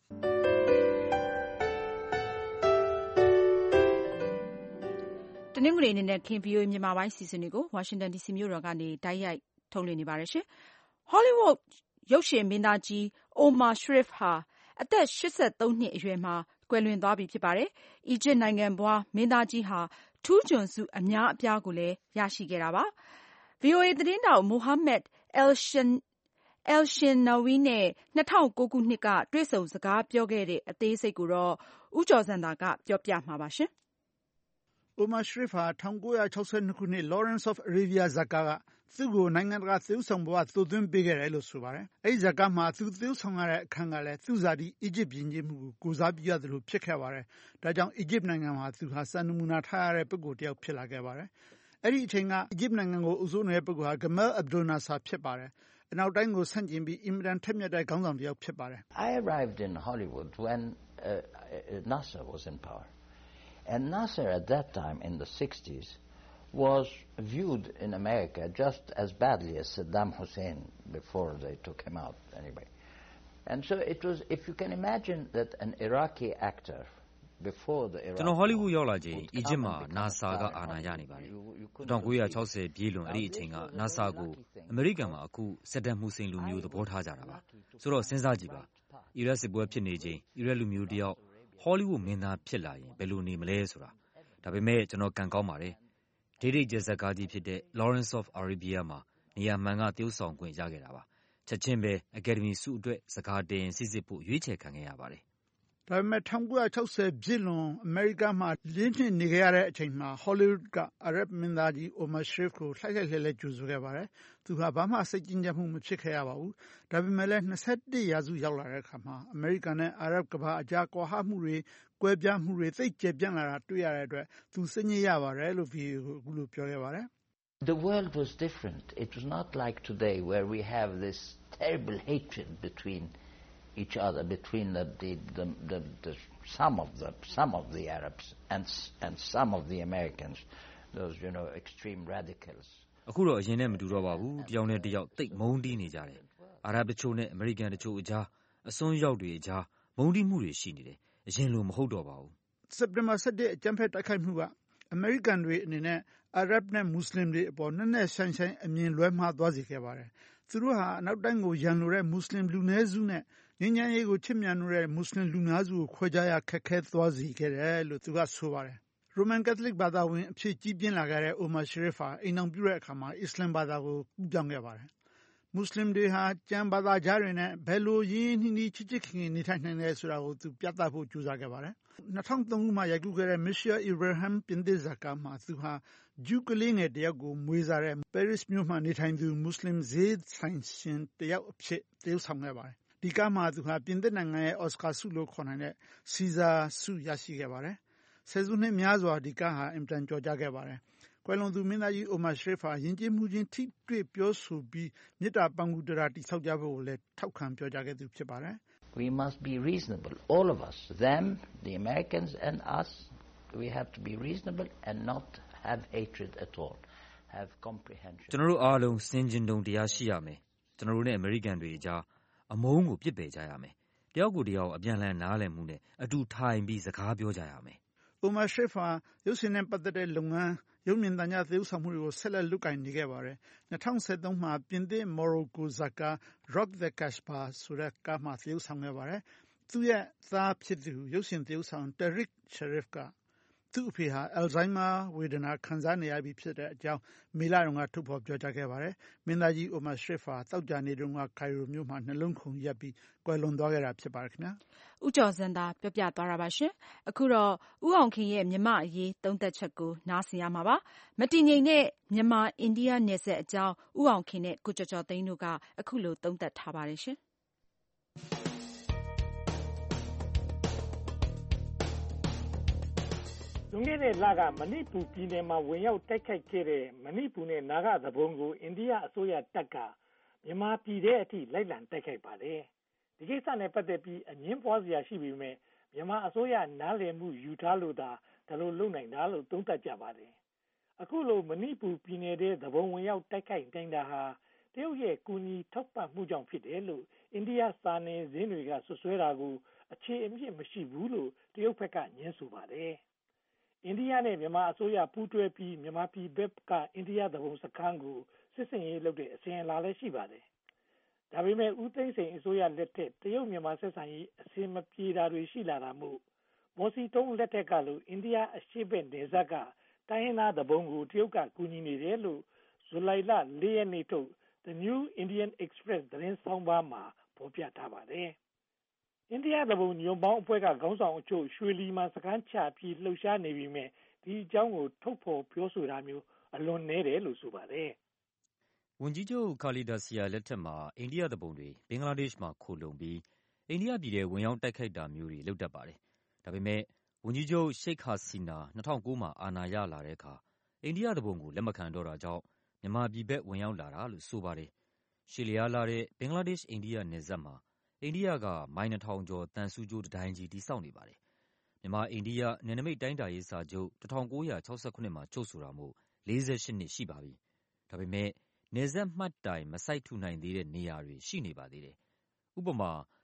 တနင်္ဂနွေနေ့နဲ့ခင် V O A မြန်မာပိုင်းစီစဉ်တွေကိုဝါရှင်တန်ဒီစီမြို့တော်ကနေတိုက်ရိုက်ထုတ်လွှင့်နေပါတယ်ရှင်။ Hollywood ရုပ်ရှင်မင်းသားကြီး Omar Sharif ဟာအသက်၈၃နှစ်အရွယ်မှာကွယ်လွန်သွားပြီဖြစ်ပါတယ်။အီဂျစ်နိုင်ငံဖွားမင်းသားကြီးဟာထူးချွန်ဆုအများအပြားကိုလည်းရရှိခဲ့တာပါ။ V O A သတင်းထောက် Mohammed Elshenawy နဲ့၂၀၀၉ခုနှစ်ကတွေ့ဆုံစကားပြောခဲ့တဲ့အသေးစိတ်ကိုတော့ဦးကျော်ဇံသာကပြောပြမှာပါရှင်။ Omar Sharif ဟာ၁၉၆၂ခုနှစ် Lawrence of Arabia ဇာတ်ကားကသူ့ကိုနိုင်ငံတကာသရုပ်ဆောင်ဘဝသို့သွင်းပေးခဲ့တယ်လို့ဆိုပါတယ်။အဲဒီဇာတ်ကားမှာသူသရုပ်ဆောင်ရတဲ့အခန်းကလည်းသူ့ဇာတိအီဂျစ်ယဉ်ကျေးမှုကိုကိုယ်စားပြုရသလိုဖြစ်ခဲ့ပါတယ်။ဒါကြောင့်အီဂျစ်နိုင်ငံမှာသူဟာစံနမူနာထားရတဲ့ပုဂ္ဂိုလ်တယောက်ဖြစ်လာခဲ့ပါတယ်။အဲဒီအချိန်ကအီဂျစ်နိုင်ငံကိုအုပ်စိုးနေတဲ့ပုဂ္ဂိုလ်ဟာ Gamal Abdel Nasser ဖြစ်ပါတယ်။အနောက်တိုင်းကိုဆန့်ကျင်ပြီးအင်မတန်ထက်မြက်တဲ့ခေါင်းဆောင်တယောက်ဖြစ်ပါတယ်။ I arrived in Hollywood when uh, Nasser was in power. And Nasser at that time in the sixties was viewed in America just as badly as Saddam Hussein before they took him out anyway. And so it was, if you can imagine that an Iraqi actor before the Iraq ကျွန်တော်ဟောလိဝုဒ်ရောက်လာချိန်အီဂျစ်မှာ NASA ကအာဏာရနေပါတယ်။၁၉၆၀ပြည့်လွန်အဲ့ဒီအချိန်က NASA ကိုအမေရိကန်မှာအခုဆဒမ်ဟူစိန်လူမျိုးသဘောထားကြတာပါ။ဆိုတော့စဉ်းစားကြည့်ပါ။အီရတ်စစ်ပွဲဖြစ်နေချိန်အီရတ်လူမျိုးတယောက်ဟောလိဝုဒ်မင်းသားဖြစ်လာရင်ဘယ်လိုနေမလဲဆိုတာ။ဒါပေမဲ့ကျွန်တော်ကံကောင်းပါတယ်။ဒိတ်ဒိတ်ကျဇက်ကားကြီးဖြစ်တဲ့ Lawrence of Arabia မှာနေရာမှန်ကတရုပ်ဆောင်ခွင့်ရခဲ့တာပါ။ချက်ချင်းပဲ Academy ဆုအတွက်စကားတင်စစ်စစ်ဖို့ရွေးချယ်ခံခဲ့ရပါတယ်။ဒါပေမဲ့၁၉၆၀ပြည့်လွန်အမေရိကမှာလင်းနှစ်နေခဲ့ရတဲ့အချိန်မှာ Hollywood က Arab မင်းသားကြီး Omar Sharif ကိုလှိုက်လှိုက်လှဲလှဲကြိုဆိုခဲ့ပါတယ်။သူဟာဘာမှစိတ်ကြင်ကြက်မှုမဖြစ်ခဲ့ရပါဘူး။ဒါပေမဲ့လည်း၂၁ရာစုရောက်လာတဲ့အခါမှာအမေရိကန်နဲ့ Arab ကမ္ဘာအကြားကွာဟမှုတွေကွဲပြားမှုတွေသိပ်ကျယ်ပြန့်လာတာတွေ့ရတဲ့အတွက်သူစိတ်ညစ်ရပါတယ်လို့ ဗွီအိုအေကိုအခုလိုပြောခဲ့ပါတယ်။ The world was different. It was not like today where we have this terrible hatred between each other, between the, the, the, the, the some of the some of the Arabs and and some of the Americans, those you know extreme radicals. အခုတော့အရင်နဲ့မတူတော့ပါဘူး။တယောက်နဲ့တယောက်တိတ်မုန်းတီးနေကြတယ်။အာရပ်တချို့နဲ့အမေရိကန်တချို့အကြားအစွန်းရောက်တွေအကြားမုန်းတီးမှုတွေရှိနေတယ်။အရင်လိုမဟုတ်တော့ပါဘူး။စက်တင်ဘာ၁၁အကြမ်းဖက်တိုက်ခိုက်မှုကအမေရိကန်တွေအနေနဲ့အာရပ်နဲ့မွတ်စလင်တွေအပေါ်နက်နက်ရှိုင်းရှိုင်းအမြင်လွဲမှားသွားစေခဲ့ပါတယ်။သူတို့ဟာအနောက်တိုင်းကိုရန်လိုတဲ့မွတ်စလင်လူနည်းစုနဲ့ငြိမ်းချမ်းရေးကိုချစ်မြတ်နိုးတဲ့မွတ်စလင်လူများစုကိုခွဲခြားရခက်ခဲသွားစေခဲ့တယ်လို့သူကဆိုပါတယ်။ Roman Catholic ဘာသာဝင်အဖြစ်ကြီးပြင်းလာခဲ့တဲ့ Omar Sharif ဟာအိမ်ထောင်ပြုတဲ့အခါမှာအစ္စလာမ်ဘာသာကိုကူးပြောင်းခဲ့ပါတယ်။မွတ်စလင်တွေဟာကျမ်းဘာသာကြားတွေနဲ့ဘယ်လိုရင်းရင်းနှီးနှီးချစ်ချစ်ခင်ခင်နေထိုင်နိုင်လဲဆိုတာကိုသူပြသဖို့ကြိုးစားခဲ့ပါတယ်။၂၀၀၃ခုမှာရိုက်ကူးခဲ့တဲ့ Monsieur Ibrahim ပြင်သစ်ဇာတ်ကားမှာသူဟာဂျူးကလေးငယ်တယောက်ကိုမွေးစားတဲ့ Paris မြို့မှာနေထိုင်သူမွတ်စလင်ဈေးဆိုင်ရှင်တယောက်အဖြစ်သရုပ်ဆောင်ခဲ့ပါတယ်။ဒီကားမှာသူဟာပြင်သစ်နိုင်ငံရဲ့အော်စကာဆုလို့ခေါ်နိုင်တဲ့စီဇာဆုရရှိခဲ့ပါတယ်။ဆယ်စုနှစ်များစွာဒီကားဟာအင်မတန်ကျော်ကြားခဲ့ပါတယ်။ကွယ်လွန်သူမင်းသားကြီး Omar Sharif ဟာယဉ်ကျေးမှုချင်းထိတွေ့ပြောဆိုပြီးမေတ္တာပေါင်းကူးတရားတည်ဆောက်ကြဖို့ကိုလည်းထောက်ခံပြောကြားခဲ့သူဖြစ်ပါတယ်။ We must be reasonable, all of us, them, the Americans and us. We have to be reasonable and not have hatred at all. Have comprehension. ကျွန်တော်တို့အားလုံးစင်ကြင်တုံတရားရှိရမယ်။ကျွန်တော်တို့နဲ့အမေရိကန်တွေအကြားအမုန်းကိုပြစ်ပယ်ကြရမယ်။တယောက်ကိုတယောက်အပြန်အလှန်နားလည်မှုနဲ့အတူထိုင်ပြီးစကားပြောကြရမယ်။ Omar Sharif ဟာရုပ်ရှင်နဲ့ပတ်သက်တဲ့လုပ်ငန်းရုပ်မြင်သံကြားသရုပ်ဆောင်မှုတွေကိုဆက်လက်လုပ်ကိုင်နေခဲ့ပါတယ်။၂၀၁၃မှာပြင်သစ်မော်ရိုကိုဇာတ်ကား Rock the Casbah ဆိုတဲ့ကားမှာသရုပ်ဆောင်ခဲ့ပါတယ်။သူ့ရဲ့သားဖြစ်သူရုပ်ရှင်သရုပ်ဆောင် Tariq Sharif ကသူ့အဖေဟာ Alzheimer ဝေဒနာခံစားနေရပြီဖြစ်တဲ့အကြောင်းမေလတုန်းကထုတ်ဖော်ပြောကြားခဲ့ပါတယ်။မင်းသားကြီး Omar Sharif ဟာသောကြာနေ့တုန်းကကိုင်ရိုမြို့မှာနှလုံးခုန်ရပ်ပြီးကွယ်လွန်သွားခဲ့တာဖြစ်ပါတယ်ခင်ဗျာ။ဦးကျော်စံသာပြောပြသွားတာပါရှင်။အခုတော့ဦးအောင်ခင်ရဲ့မြန်မာအရေးသုံးသပ်ချက်ကိုနားဆင်ရမှာပါ။မတည်ငြိမ်တဲ့မြန်မာအိန္ဒိယနယ်စပ်အကြောင်းဦးအောင်ခင်နဲ့ကိုကျော်ကျော်သိန်းတို့ကအခုလိုသုံးသပ်ထားပါတယ်ရှင်။လွန်ခဲ့တဲ့လကမဏိပူပြည်နယ်မှာဝင်ရောက်တိုက်ခိုက်ခဲ့တဲ့မဏိပူနဲ့နာဂသဘုံကိုအိန္ဒိယအစိုးရတပ်ကမြန်မာပြည်ထဲအထိလိုက်လံတိုက်ခိုက်ပါတယ်။ဒီကိစ္စနဲ့ပတ်သက်ပြီးအငြင်းပွားစရာရှိပေမဲ့မြန်မာအစိုးရနားလည်မှုယူထားလို့သာဒါလိုလုပ်နိုင်တာလို့သုံးသပ်ကြပါတယ်။အခုလိုမဏိပူပြည်နယ်ထဲသဘုံဝင်ရောက်တိုက်ခိုက်နိုင်တာဟာတရုတ်ရဲ့ကူညီထောက်ပံ့မှုကြောင့်ဖြစ်တယ်လို့အိန္ဒိယစာနယ်ဇင်းတွေကဆွဆွဲတာကိုအခြေအမြစ်မရှိဘူးလို့တရုတ်ဘက်ကညှင်းဆိုပါတယ်။အိန္ဒိယနဲ့မြန်မာအစိုးရပူးတွဲပြီးမြန်မာပြည်ဘက်ကအိန္ဒိယသဘုံစခန်းကိုစစ်စင်ရေးလုပ်တဲ့အစဉ်အလာလည်းရှိပါတယ်။ဒါပေမဲ့ဦးသိန်းစိန်အစိုးရလက်ထက်တရုတ်မြန်မာဆက်ဆံရေးအဆင်မပြေတာတွေရှိလာတာမို့မော်စီတုံးလက်ထက်ကလို့အိန္ဒိယအရှေ့ဘက်နယ်စပ်ကတိုင်းရင်းသားသဘုံကိုတရုတ်ကကူညီနေတယ်လို့ဇူလိုင်လလေးရက်နေ့ထုတ် The New Indian Express သတင်းဆောင်ပါမှာဖော်ပြထားပါတယ်။အိန္ဒိယသဘုံညွန့်ပေါင်းအဖွဲ့ကခေါင်းဆောင်အချို့ရွှေလီမှာစခန်းချပြီးလှုပ်ရှားနေပြီမဲ့ဒီအကြောင်းကိုထုတ်ဖော်ပြောဆိုတာမျိုးအလွန်နည်းတယ်လို့ဆိုပါတယ်။ဝန်ကြီးချုပ်ခါလီဒါစီယာလက်ထက်မှာအိန္ဒိယသဘုံတွေဘင်္ဂလားဒေ့ရှ်မှာခိုလုံပြီးအိန္ဒိယပြည်ထဲဝင်ရောက်တိုက်ခိုက်တာမျိုးတွေလုပ်တတ်ပါတယ်။ဒါပေမဲ့ဝန်ကြီးချုပ်ရှိတ်ဟာစီနာ၂၀၀၉မှာအာဏာရလာတဲ့အခါအိန္ဒိယသဘုံကိုလက်မခံတော့တာကြောင့်မြန်မာပြည်ဘက်ဝင်ရောက်လာတာလို့ဆိုပါတယ်။ရှီလျားလာတဲ့ဘင်္ဂလားဒေ့ရှ်အိန္ဒိယနယ်စပ်မှာအိန္ဒိယကမိုင်နှစ်ထောင်ကျော်တန်ဆူးကြိုးတံတိုင်းကြီးတည်ဆောက်နေပါတယ်။မြန်မာအိန္ဒိယနယ်နိမိတ်တိုင်းတာရေးစာချုပ်၁၉၆၇မှာချုပ်ဆိုတာမို့လေးရှစ်နှစ်ရှိပါပြီ။ဒါပေမဲ့နယ်စပ်မှတ်တိုင်မစိုက်ထူနိုင်သေးတဲ့နေရာတွေရှိနေပါသေးတယ်။ဥပမာ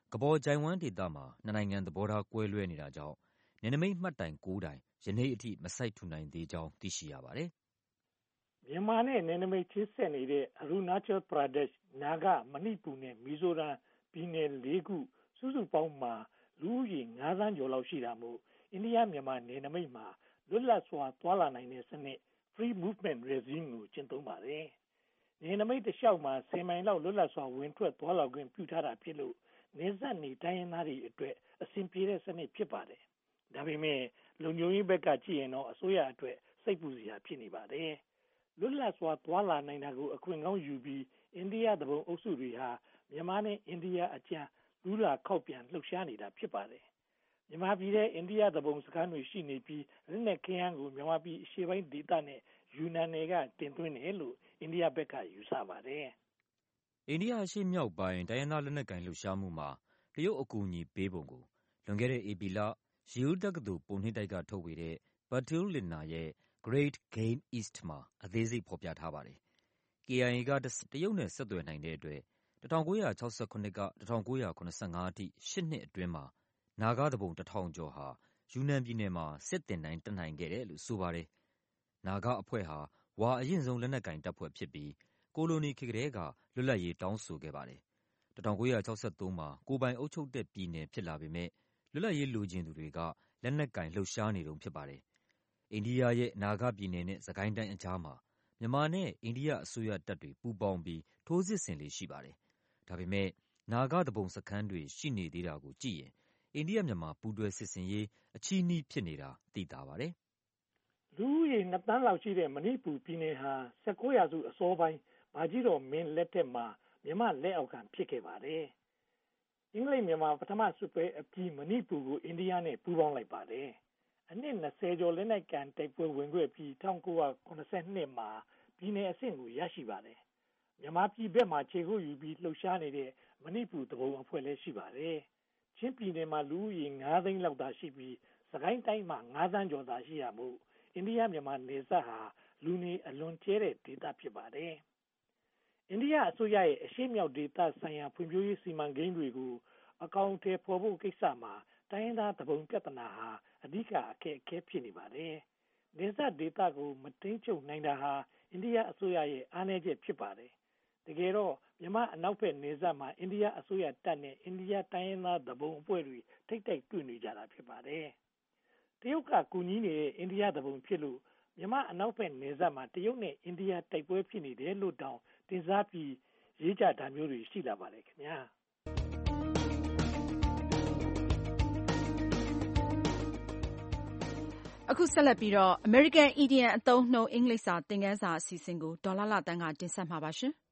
ကဘောဂျိုင်ဝမ်ဒေသမှာနှစ်နိုင်ငံသဘောထားကွဲလွဲနေတာကြောင့်နယ်နိမိတ်မှတ်တိုင်ကိုးတိုင်ယနေ့အထိမစိုက်ထူနိုင်သေးကြောင်းသိရှိရပါတယ်။မြန်မာနဲ့နယ်နိမိတ်ချင်းဆက်နေတဲ့ Arunachal Pradesh, Naga, Manipur နဲ့ Mizoram ပြည်နယ်လေးခုစုစုပေါင်းမှာလူဦးရေငါးသန်းကျော်လောက်ရှိတာမို့အိန္ဒိယမြန်မာနယ်နိမိတ်မှာလွတ်လပ်စွာသွားလာနိုင်တဲ့စနစ် Free Movement Regime ကိုကျင့်သုံးပါတယ်။နယ်နိမိတ်တစ်လျှောက်မှာဆယ်မိုင်လောက်လွတ်လပ်စွာဝင်ထွက်သွားလာခွင့်ပြုထားတာဖြစ်လို့နယ်စပ်နေတိုင်းရင်းသားတွေအတွက်အဆင်ပြေတဲ့စနစ်ဖြစ်ပါတယ်။ဒါပေမဲ့လုံခြုံရေးဘက်ကကြည့်ရင်တော့အစိုးရအတွက်စိတ်ပူစရာဖြစ်နေပါတယ်။လွတ်လပ်စွာသွားလာနိုင်တာကိုအခွင့်ကောင်းယူပြီးအိန္ဒိယသဘုံအုပ်စုတွေဟာမြန်မာနဲ့အိန္ဒိယအကြမ်းလူလာခောက်ပြန်လှုပ်ရှားနေတာဖြစ်ပါတယ်။မြန်မာပြည်ထဲအိန္ဒိယသဘုံစကားတွေရှိနေပြီးလက်နက်ခဲယမ်းကိုမြန်မာပြည်အရှေ့ပိုင်းဒေသနဲ့ယူနန်နယ်ကတင်သွင်းတယ်လို့အိန္ဒိယဘက်ကယူဆပါတယ်။အိန္ဒိယအရှေ့မြောက်ပိုင်းတိုင်းရင်းသားလက်နက်ကိုင်လှုပ်ရှားမှုမှာတရုတ်အကူအညီပေးပုံကိုလွန်ခဲ့တဲ့ဧပြီလYaleတက္ကသိုလ်ပုံနှိပ်တိုက်ကထုတ်ဝေတဲ့ Bertil Lintner ရဲ့ Great Game East မှာအသေးစိတ်ဖော်ပြထားပါတယ်။ K I A ကတရုတ်နဲ့ဆက်သွယ်နိုင်တဲ့အတွက်၁၉၆၇ခုနှစ်က၁၉၇၅အထိရှစ်နှစ်အတွင်းမှာနာဂသူပုန်တစ်ထောင်ကျော်ဟာယူနန်ပြည်နယ်မှာစစ်သင်တန်းတက်နိုင်ခဲ့တယ်လို့ဆိုပါတယ်။နာဂအဖွဲ့ဟာဝါအရင်ဆုံးလက်နက်ကိုင်တပ်ဖွဲ့ဖြစ်ပြီးကိုလိုနီခေတ်ကတည်းကလွတ်လပ်ရေးတောင်းဆိုခဲ့ပါတယ်။၁၉၆၃မှာကိုပိုင်အုပ်ချုပ်တဲ့ပြည်နယ်ဖြစ်လာပေမဲ့လွတ်လပ်ရေးလိုချင်သူတွေကလက်နက်ကင်လှုပ်ရှားနေတုန်းဖြစ်ပါတယ်။အိန္ဒိယရဲ့နာဂပြည်နယ်နဲ့စကိုင်းတိုင်းအကြားမှာမြန်မာနဲ့အိန္ဒိယအစိုးရတပ်တွေပူးပေါင်းပြီးထိုးစစ်ဆင်လေ့ရှိပါတယ်။ဒါပေမဲ့နာဂသူပုန်စခန်းတွေရှိနေသေးတာကိုကြည့်ရင်အိန္ဒိယမြန်မာပူးတွဲစစ်ဆင်ရေးအချည်းနှီးဖြစ်နေတာသိသာပါတယ်။လူဦးရေနှစ်သန်းလောက်ရှိတဲ့မဏိပူပြည်နယ်ဟာ၁၉ရာစုအစောပိုင်းဗကြီးတော်မင်းလက်ထက်မှာမြန်မာလက်အောက်ခံဖြစ်ခဲ့ပါတယ်။အင်္ဂလိပ်မြန်မာပထမစစ်ပွဲအပြီးမဏိပူကိုအိန္ဒိယနဲ့ပူးပေါင်းလိုက်ပါတယ်။အနှစ်၂၀ကျော်လက်နက်ကန်တိုက်ပွဲဝင်ခဲ့ပြီး၁၉၇၂မှာပြည်နယ်အဆင့်ကိုရရှိပါတယ်။မြန်မာပြည်ဘက်မှာခြေကုပ်ယူပြီးလှုပ်ရှားနေတဲ့မဏိပူသဘုံအဖွဲ့လည်းရှိပါတယ်။ချင်းပြည်နယ်မှာလူဦးရေငါးသိန်းလောက်သာရှိပြီးစကိုင်းတိုင်းမှာငါးသန်းကျော်သာရှိရမို့အိန္ဒိယမြန်မာနယ်စပ်ဟာလူနေအလွန်ကျဲတဲ့ဒေသဖြစ်ပါတယ်။အိန္ဒိယအစိုးရရဲ့အရှေ့မြောက်ဒေသဆိုင်ရာဖွံ့ဖြိုးရေးစီမံကိန်းတွေကိုအကောင်အထည်ဖော်ဖို့ကိစ္စမှာတိုင်းရင်းသားသဘုံပြဿနာဟာအဓိကအခက်အခဲဖြစ်နေပါတယ်။နယ်စပ်ဒေသကိုမထိန်းချုပ်နိုင်တာဟာအိန္ဒိယအစိုးရရဲ့အားနည်းချက်ဖြစ်ပါတယ်။တကယ်တော့မြန်မာအနောက်ဘက်နယ်စပ်မှာအိန္ဒိယအစိုးရတပ်နဲ့အိန္ဒိယတိုင်းရင်းသားသဘုံအဖွဲ့တွေထိပ်တိုက်တွေ့နေကြတာဖြစ်ပါတယ်။တရုတ်ကကူညီနေတဲ့အိန္ဒိယသဘုံဖြစ်လို့မြန်မာအနောက်ဘက်နယ်စပ်မှာတရုတ်နဲ့အိန္ဒိယတိုက်ပွဲဖြစ်နေတယ်လို့တောင်တင်စားပြီးရေးကြတာမျိုးတွေရှိလာပါတယ်ခင်ဗျာ။အခုဆက်လက်ပြီးတော့ American Indian အသုံးနှုန်းအင်္ဂလိပ်စာသင်ခန်းစာအစီအစဉ်ကိုဒေါ်လာလာတန်းကတင်ဆက်မှာပါရှင်။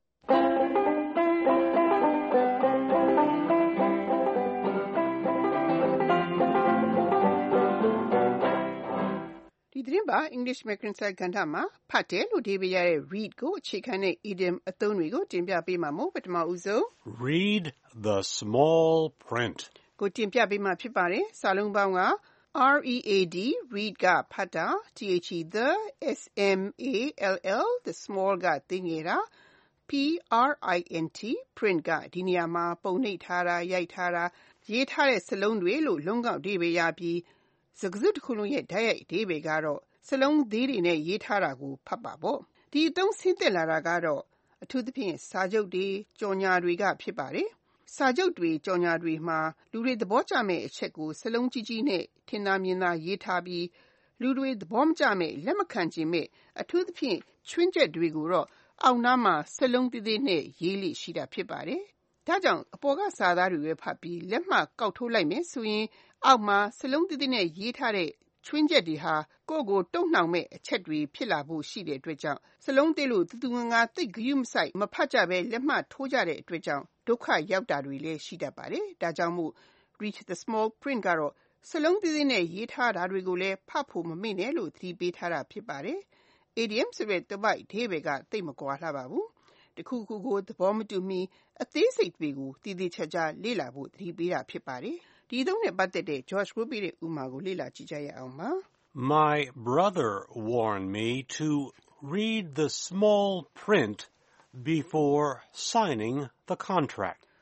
ဒီသတင်းပါ English Macron ကဏ္ဍမှာဖတ်တယ်လို့ဒီပြရတဲ့ read ကိုအခြေခံတဲ့ idiom အသုံးတွေကိုတင်ပြပေးမှာမို့ပထမဦးဆုံး read the small print ကိုတင်ပြပေးမှာဖြစ်ပါတယ်။စာလုံးပေါင်းကR E A D read ကဖတ်တာ T H E the S M A L L the small ကသိငယ်တာ P R I N T print ကဒီနေရာမှာပုံနှိပ်ထားတာရိုက်ထားတာရေးထားတဲ့စာလုံးတွေလို့လုံးကောက်အဓိပ္ပာယ်ရပြီးစကားစုတစ်ခုလုံးရဲ့တိုက်ရိုက်အဓိပ္ပာယ်ကတော့စာလုံးသေးတွေနဲ့ရေးထားတာကိုဖတ်ပါပေါ့ဒီအသုံးဆင်းသက်လာတာကတော့အထူးသဖြင့်စာချုပ်တွေကြော်ညာတွေကဖြစ်ပါတယ်စာချုပ်တွေကြော်ညာတွေမှာလူတွေသဘောကျမဲ့အချက်ကိုစလုံးကြီးကြီးနဲ့ထင်သာမြင်သာရေးထားပြီးလူတွေသဘောမကျမဲ့လက်မခံခြင်းမဲ့အထူးသဖြင့်ချွင်းချက်တွေကိုတော့အောက်နားမှာစလုံးသေးသေးနဲ့ရေးလိရှိတာဖြစ်ပါတယ်။ဒါကြောင့်အပေါ်ကစာသားတွေပဲဖတ်ပြီးလက်မှတ်ကောက်ထိုးလိုက်မယ်ဆိုရင်အောက်မှာစလုံးသေးသေးနဲ့ရေးထားတဲ့ချွင်းချက်တွေဟာကိုယ့်ကိုတုံ့နှောင်မဲ့အချက်တွေဖြစ်လာဖို့ရှိတဲ့အတွက်ကြောင့်စလုံးသေးလို့တူတူငါငါသိဂရုမစိုက်မဖတ်ကြပဲလက်မှတ်ထိုးကြတဲ့အတွက်ကြောင့်ဒုက္ခရောက်တာတွေလည်းရှိတတ်ပါတယ်။ဒါကြောင့်မို့ read the small print ကတော့စလုံးသေးသေးနဲ့ရေးထားတာတွေကိုလည်းဖတ်ဖို့မမေ့နဲ့လို့သတိပေးထားတာဖြစ်ပါတယ်။ idiom ဆိုတဲ့တပိုက်အဓိပ္ပာယ်ကသိပ်မကွာလှပါဘူး။တစ်ခုခုကိုသဘောမတူမီအသေးစိတ်တွေကိုတည်တည်ချာချာလေ့လာဖို့သတိပေးတာဖြစ်ပါတယ်။ဒီအသုံးနဲ့ပတ်သက်တဲ့ George ကိုပြတဲ့ဥပမာကိုလေ့လာကြည့်ကြရအောင်ပါ။ My brother warned me to read the small print before signing the contract.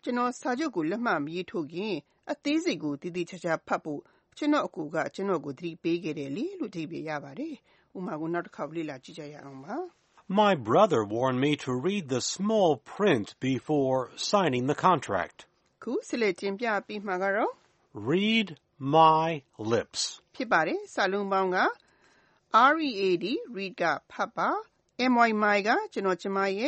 ကျွန်တော်စာချုပ်ကိုလက်မှတ်မရေးထိုးခင်အသေးစိတ်ကိုတည်တည်ချာချာဖတ်ဖို့ကျွန်တော်အကူကကျွန်တော်ကိုသတိပေးခဲ့တယ်လေလို့ဒီပြရပါတယ်ဥမာကိုနောက်တစ်ခါလေ့လာကြည့်ကြရအောင်ပါ My brother warned me to read the small print before signing the contract. ခုဆက်လက်တင်ပြပြီးမှကတော့ Read my lips. ဖြစ်ပါတယ်စာလုံးပေါင်းက read read ကဖတ်ပါ my my ကကျွန်တော်ကျမရဲ့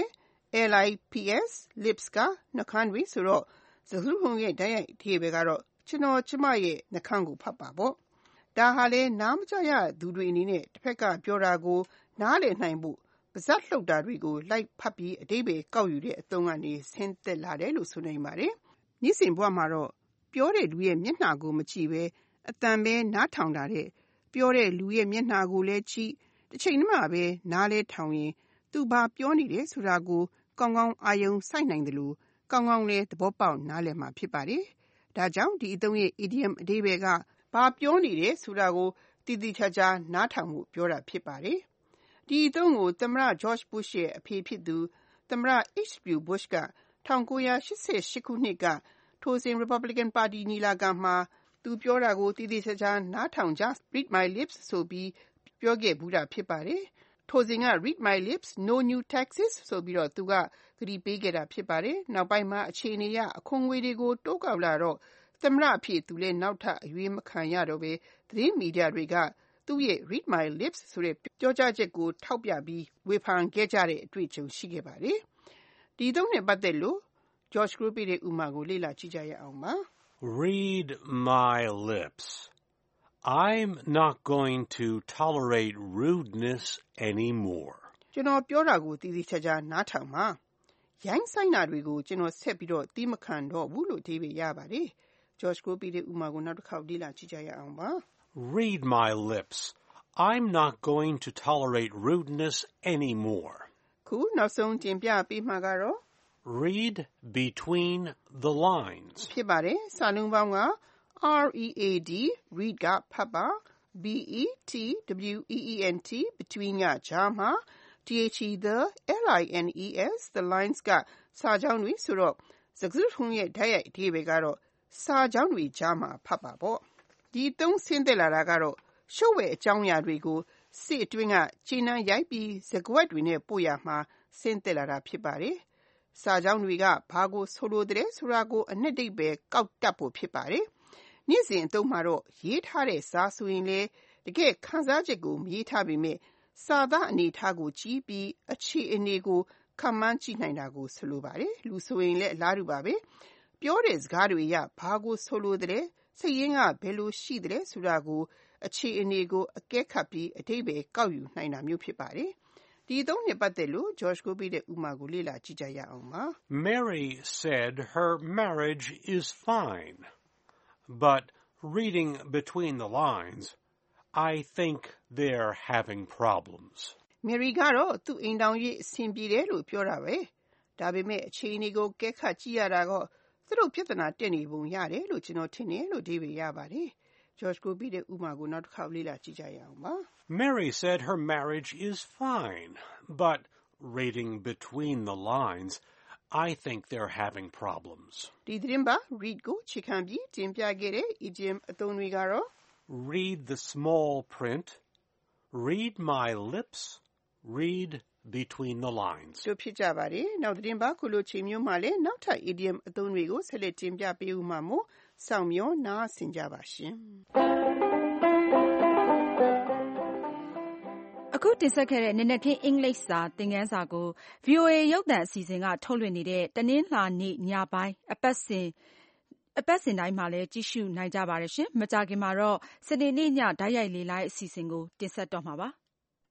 lips lips ကနှာခမ်းတွေဆိုတော့စကားစုံရဲ့တိုက်ရိုက်အဓိပ္ပာယ်ကတော့ကျွန်တော်ကျမရဲ့နှာခမ်းကိုဖတ်ပါပေါ့ဒါဟာလေနားမကြရသူတွေအနေနဲ့တစ်ဖက်ကပြောတာကိုနားလည်နိုင်ဖို့ပါဇက်လှုပ်တာတွေကိုလိုက်ဖတ်ပြီးအဓိပ္ပာယ်ကောက်ယူတဲ့အသုံးကနေဆင်းသက်လာတယ်လို့ဆိုနိုင်ပါတယ်။နေ့စဉ်ဘဝမှာတော့ပြောတဲ့လူရဲ့မျက်နှာကိုမကြည့်ပဲအတန်ပဲနားထောင်တာတဲ့ပြောတဲ့လူရဲ့မျက်နှာကိုလည်းကြည့်တစ်ချိန်တည်းမှာပဲနားလဲထောင်ရင်သူဘာပြောနေတယ်ဆိုတာကိုကောင်းကောင်းအာယုံစိုက်နိုင်တယ်လို့ကောင်းကောင်းလေးသဘောပေါက်နားလည်မှာဖြစ်ပါတယ်။ဒါကြောင့်ဒီအသုံးရဲ့ idiom အဓိပ္ပာယ်ကဘာပြောနေတယ်ဆိုတာကိုတည်တည်ချာချာနားထောင်မှုပြောတာဖြစ်ပါတယ်။ဒီအသုံးကိုသမ္မတ George Bush ရဲ့အဖေဖြစ်သူသမ္မတ H W Bush က၁၉၈၈ ခုနှစ်ကထိုစဉ် Republican Party ညီလာခံမှာသူပြောတာကိုတည်တည်ချာချာနားထောင်ကြ Read my lips ဆိုပြီးပြောခဲ့ဘူးတာဖြစ်ပါတယ်။ထိုစဉ်က Read my lips no new taxes ဆိုပြီးတော့သူကကတိပေးခဲ့တာဖြစ်ပါတယ်။နောက်ပိုင်းမှာအခြေအနေရအခွန်ငွေတွေကိုတိုးကောက်လာတော့သမ္မတအဖြစ်သူလည်းနောက်ထပ်အရွေးမခံရတော့ပဲသတင်းမီဒီယာတွေကသူ့ရဲ့ Read my lips ဆိုတဲ့ပြောကြားချက်ကိုထောက်ပြပြီးဝေဖန်ခဲ့ကြတဲ့အတွေ့အကြုံရှိခဲ့ပါတယ်။ဒီသုံးနဲ့ပတ်သက်လို့ George Group ရဲ့ဥမာကိုလေ့လာကြည့်ကြရအောင်ပါ။ Read my lips. I'm not going to tolerate rudeness anymore. ကျွန်တော်ပြောတာကိုတည်တည်ချာချာနားထောင်ပါ။ရိုင်းဆိုင်တာတွေကိုကျွန်တော်ဆက်ပြီးတော့တီးမခံတော့ဘူးလို့ဒီပဲရပါတယ်။ George Group ရဲ့ဥမာကိုနောက်တစ်ခါလေ့လာကြည့်ကြရအောင်ပါ။ Read my lips. I'm not going to tolerate rudeness anymore. ခုနောက်ဆုံးတင်ပြပေးမှာကတော့ Read between the lines. ဖြစ်ပါတယ်စာလုံးပေါင်းက read read ကဖတ်ပါ between between ကကြားမှာ the lines the lines ကစာကြောင်းတွေဆိုတော့စကားစုံရဲ့တိုက်ရိုက်အဓိပ္ပာယ်ကတော့စာကြောင်းတွေကြားမှာဖတ်ပါပေါ့ဒီသုံးဆင်းသက်လာတာကတော့ရှုပ်ဝဲအကြောင်းအရာတွေကိုစစ်အတွင်းကခြေနှမ်းရိုက်ပြီးစကွက်တွေနဲ့ပို့ရမှာဆင်းသက်လာတာဖြစ်ပါတယ်စာကြောင်းတွေကဘာကိုဆိုလိုတဲ့ဆိုတာကိုအနှစ်တိတ်ပဲကောက်တတ်ဖို့ဖြစ်ပါတယ်နေ့စဉ်အသုံးမှာတော့ရေးထားတဲ့စာဆိုရင်လေတကယ်ခန်းစားချက်ကိုမရေးထားပေမဲ့စာသားအနေထားကိုကြည့်ပြီးအခြေအနေကိုခံမှန်းကြည့်နိုင်တာကိုဆိုလိုပါတယ်လူဆိုရင်လည်းအလားတူပါပဲပြောတဲ့စကားတွေအရဘာကိုဆိုလိုတဲ့စိတ်ရင်းကဘယ်လိုရှိတဲ့ဆိုတာကိုအခြေအနေကိုအကဲခတ်ပြီးအဓိပ္ပာယ်ကောက်ယူနိုင်တာမျိုးဖြစ်ပါတယ်ဒီသုံးနဲ့ပတ်သက်လို့ George ကိုပြတဲ့ဥမာကိုလေ့လာကြည့်ကြရအောင်ပါ Mary said her marriage is fine, but reading between the lines, I think they're having problems. Mary ကတော့သူ့အိမ်တောင်ရေးအဆင်ပြေတယ်လို့ပြောတာပဲဒါပေမဲ့အခြေအနေကိုကဲခတ်ကြည့်ရတာကသူတို့ပြဿနာတက်နေပုံရတယ်လို့ကျွန်တော်ထင်တယ်လို့ဒီပဲရပါတယ် George ကိုပြတဲ့ဥမာကိုနောက်တစ်ခါလေ့လာကြည့်ကြရအောင်ပါ Mary said her marriage is fine, but reading between the lines, I think they're having problems. ဒီသတင်းပါ read ကိုချခံပြီးတင်ပြခဲ့တဲ့ idiom အသုံးတွေကတော့ Read the small print, read my lips, read between the lines. တို့ဖြစ်ကြပါတယ်နောက်သတင်းပါခုလိုချိန်မျိုးမှာလည်းနောက်ထပ် idiom အသုံးတွေကိုဆက်လက်တင်ပြပေးဦးမှာမို့စောင့်မျှော်နားဆင်ကြပါရှင်အခုတင်ဆက်ခဲ့တဲ့နနက်ခင်းအင်္ဂလိပ်စာသင်ခန်းစာကို ဗွီအိုအေ ရုပ်သံအစီအစဉ်ကထုတ်လွှင့်နေတဲ့တနင်္လာနေ့ညပိုင်းအပတ်စဉ်အပတ်စဉ်တိုင်းမှာလည်းကြည့်ရှုနိုင်ကြပါတယ်ရှင်။မကြာခင်မှာတော့စနေနေ့ညဓာတ်ရိုက်လေလိုင်းအစီအစဉ်ကိုတင်ဆက်တော့မှာပါ။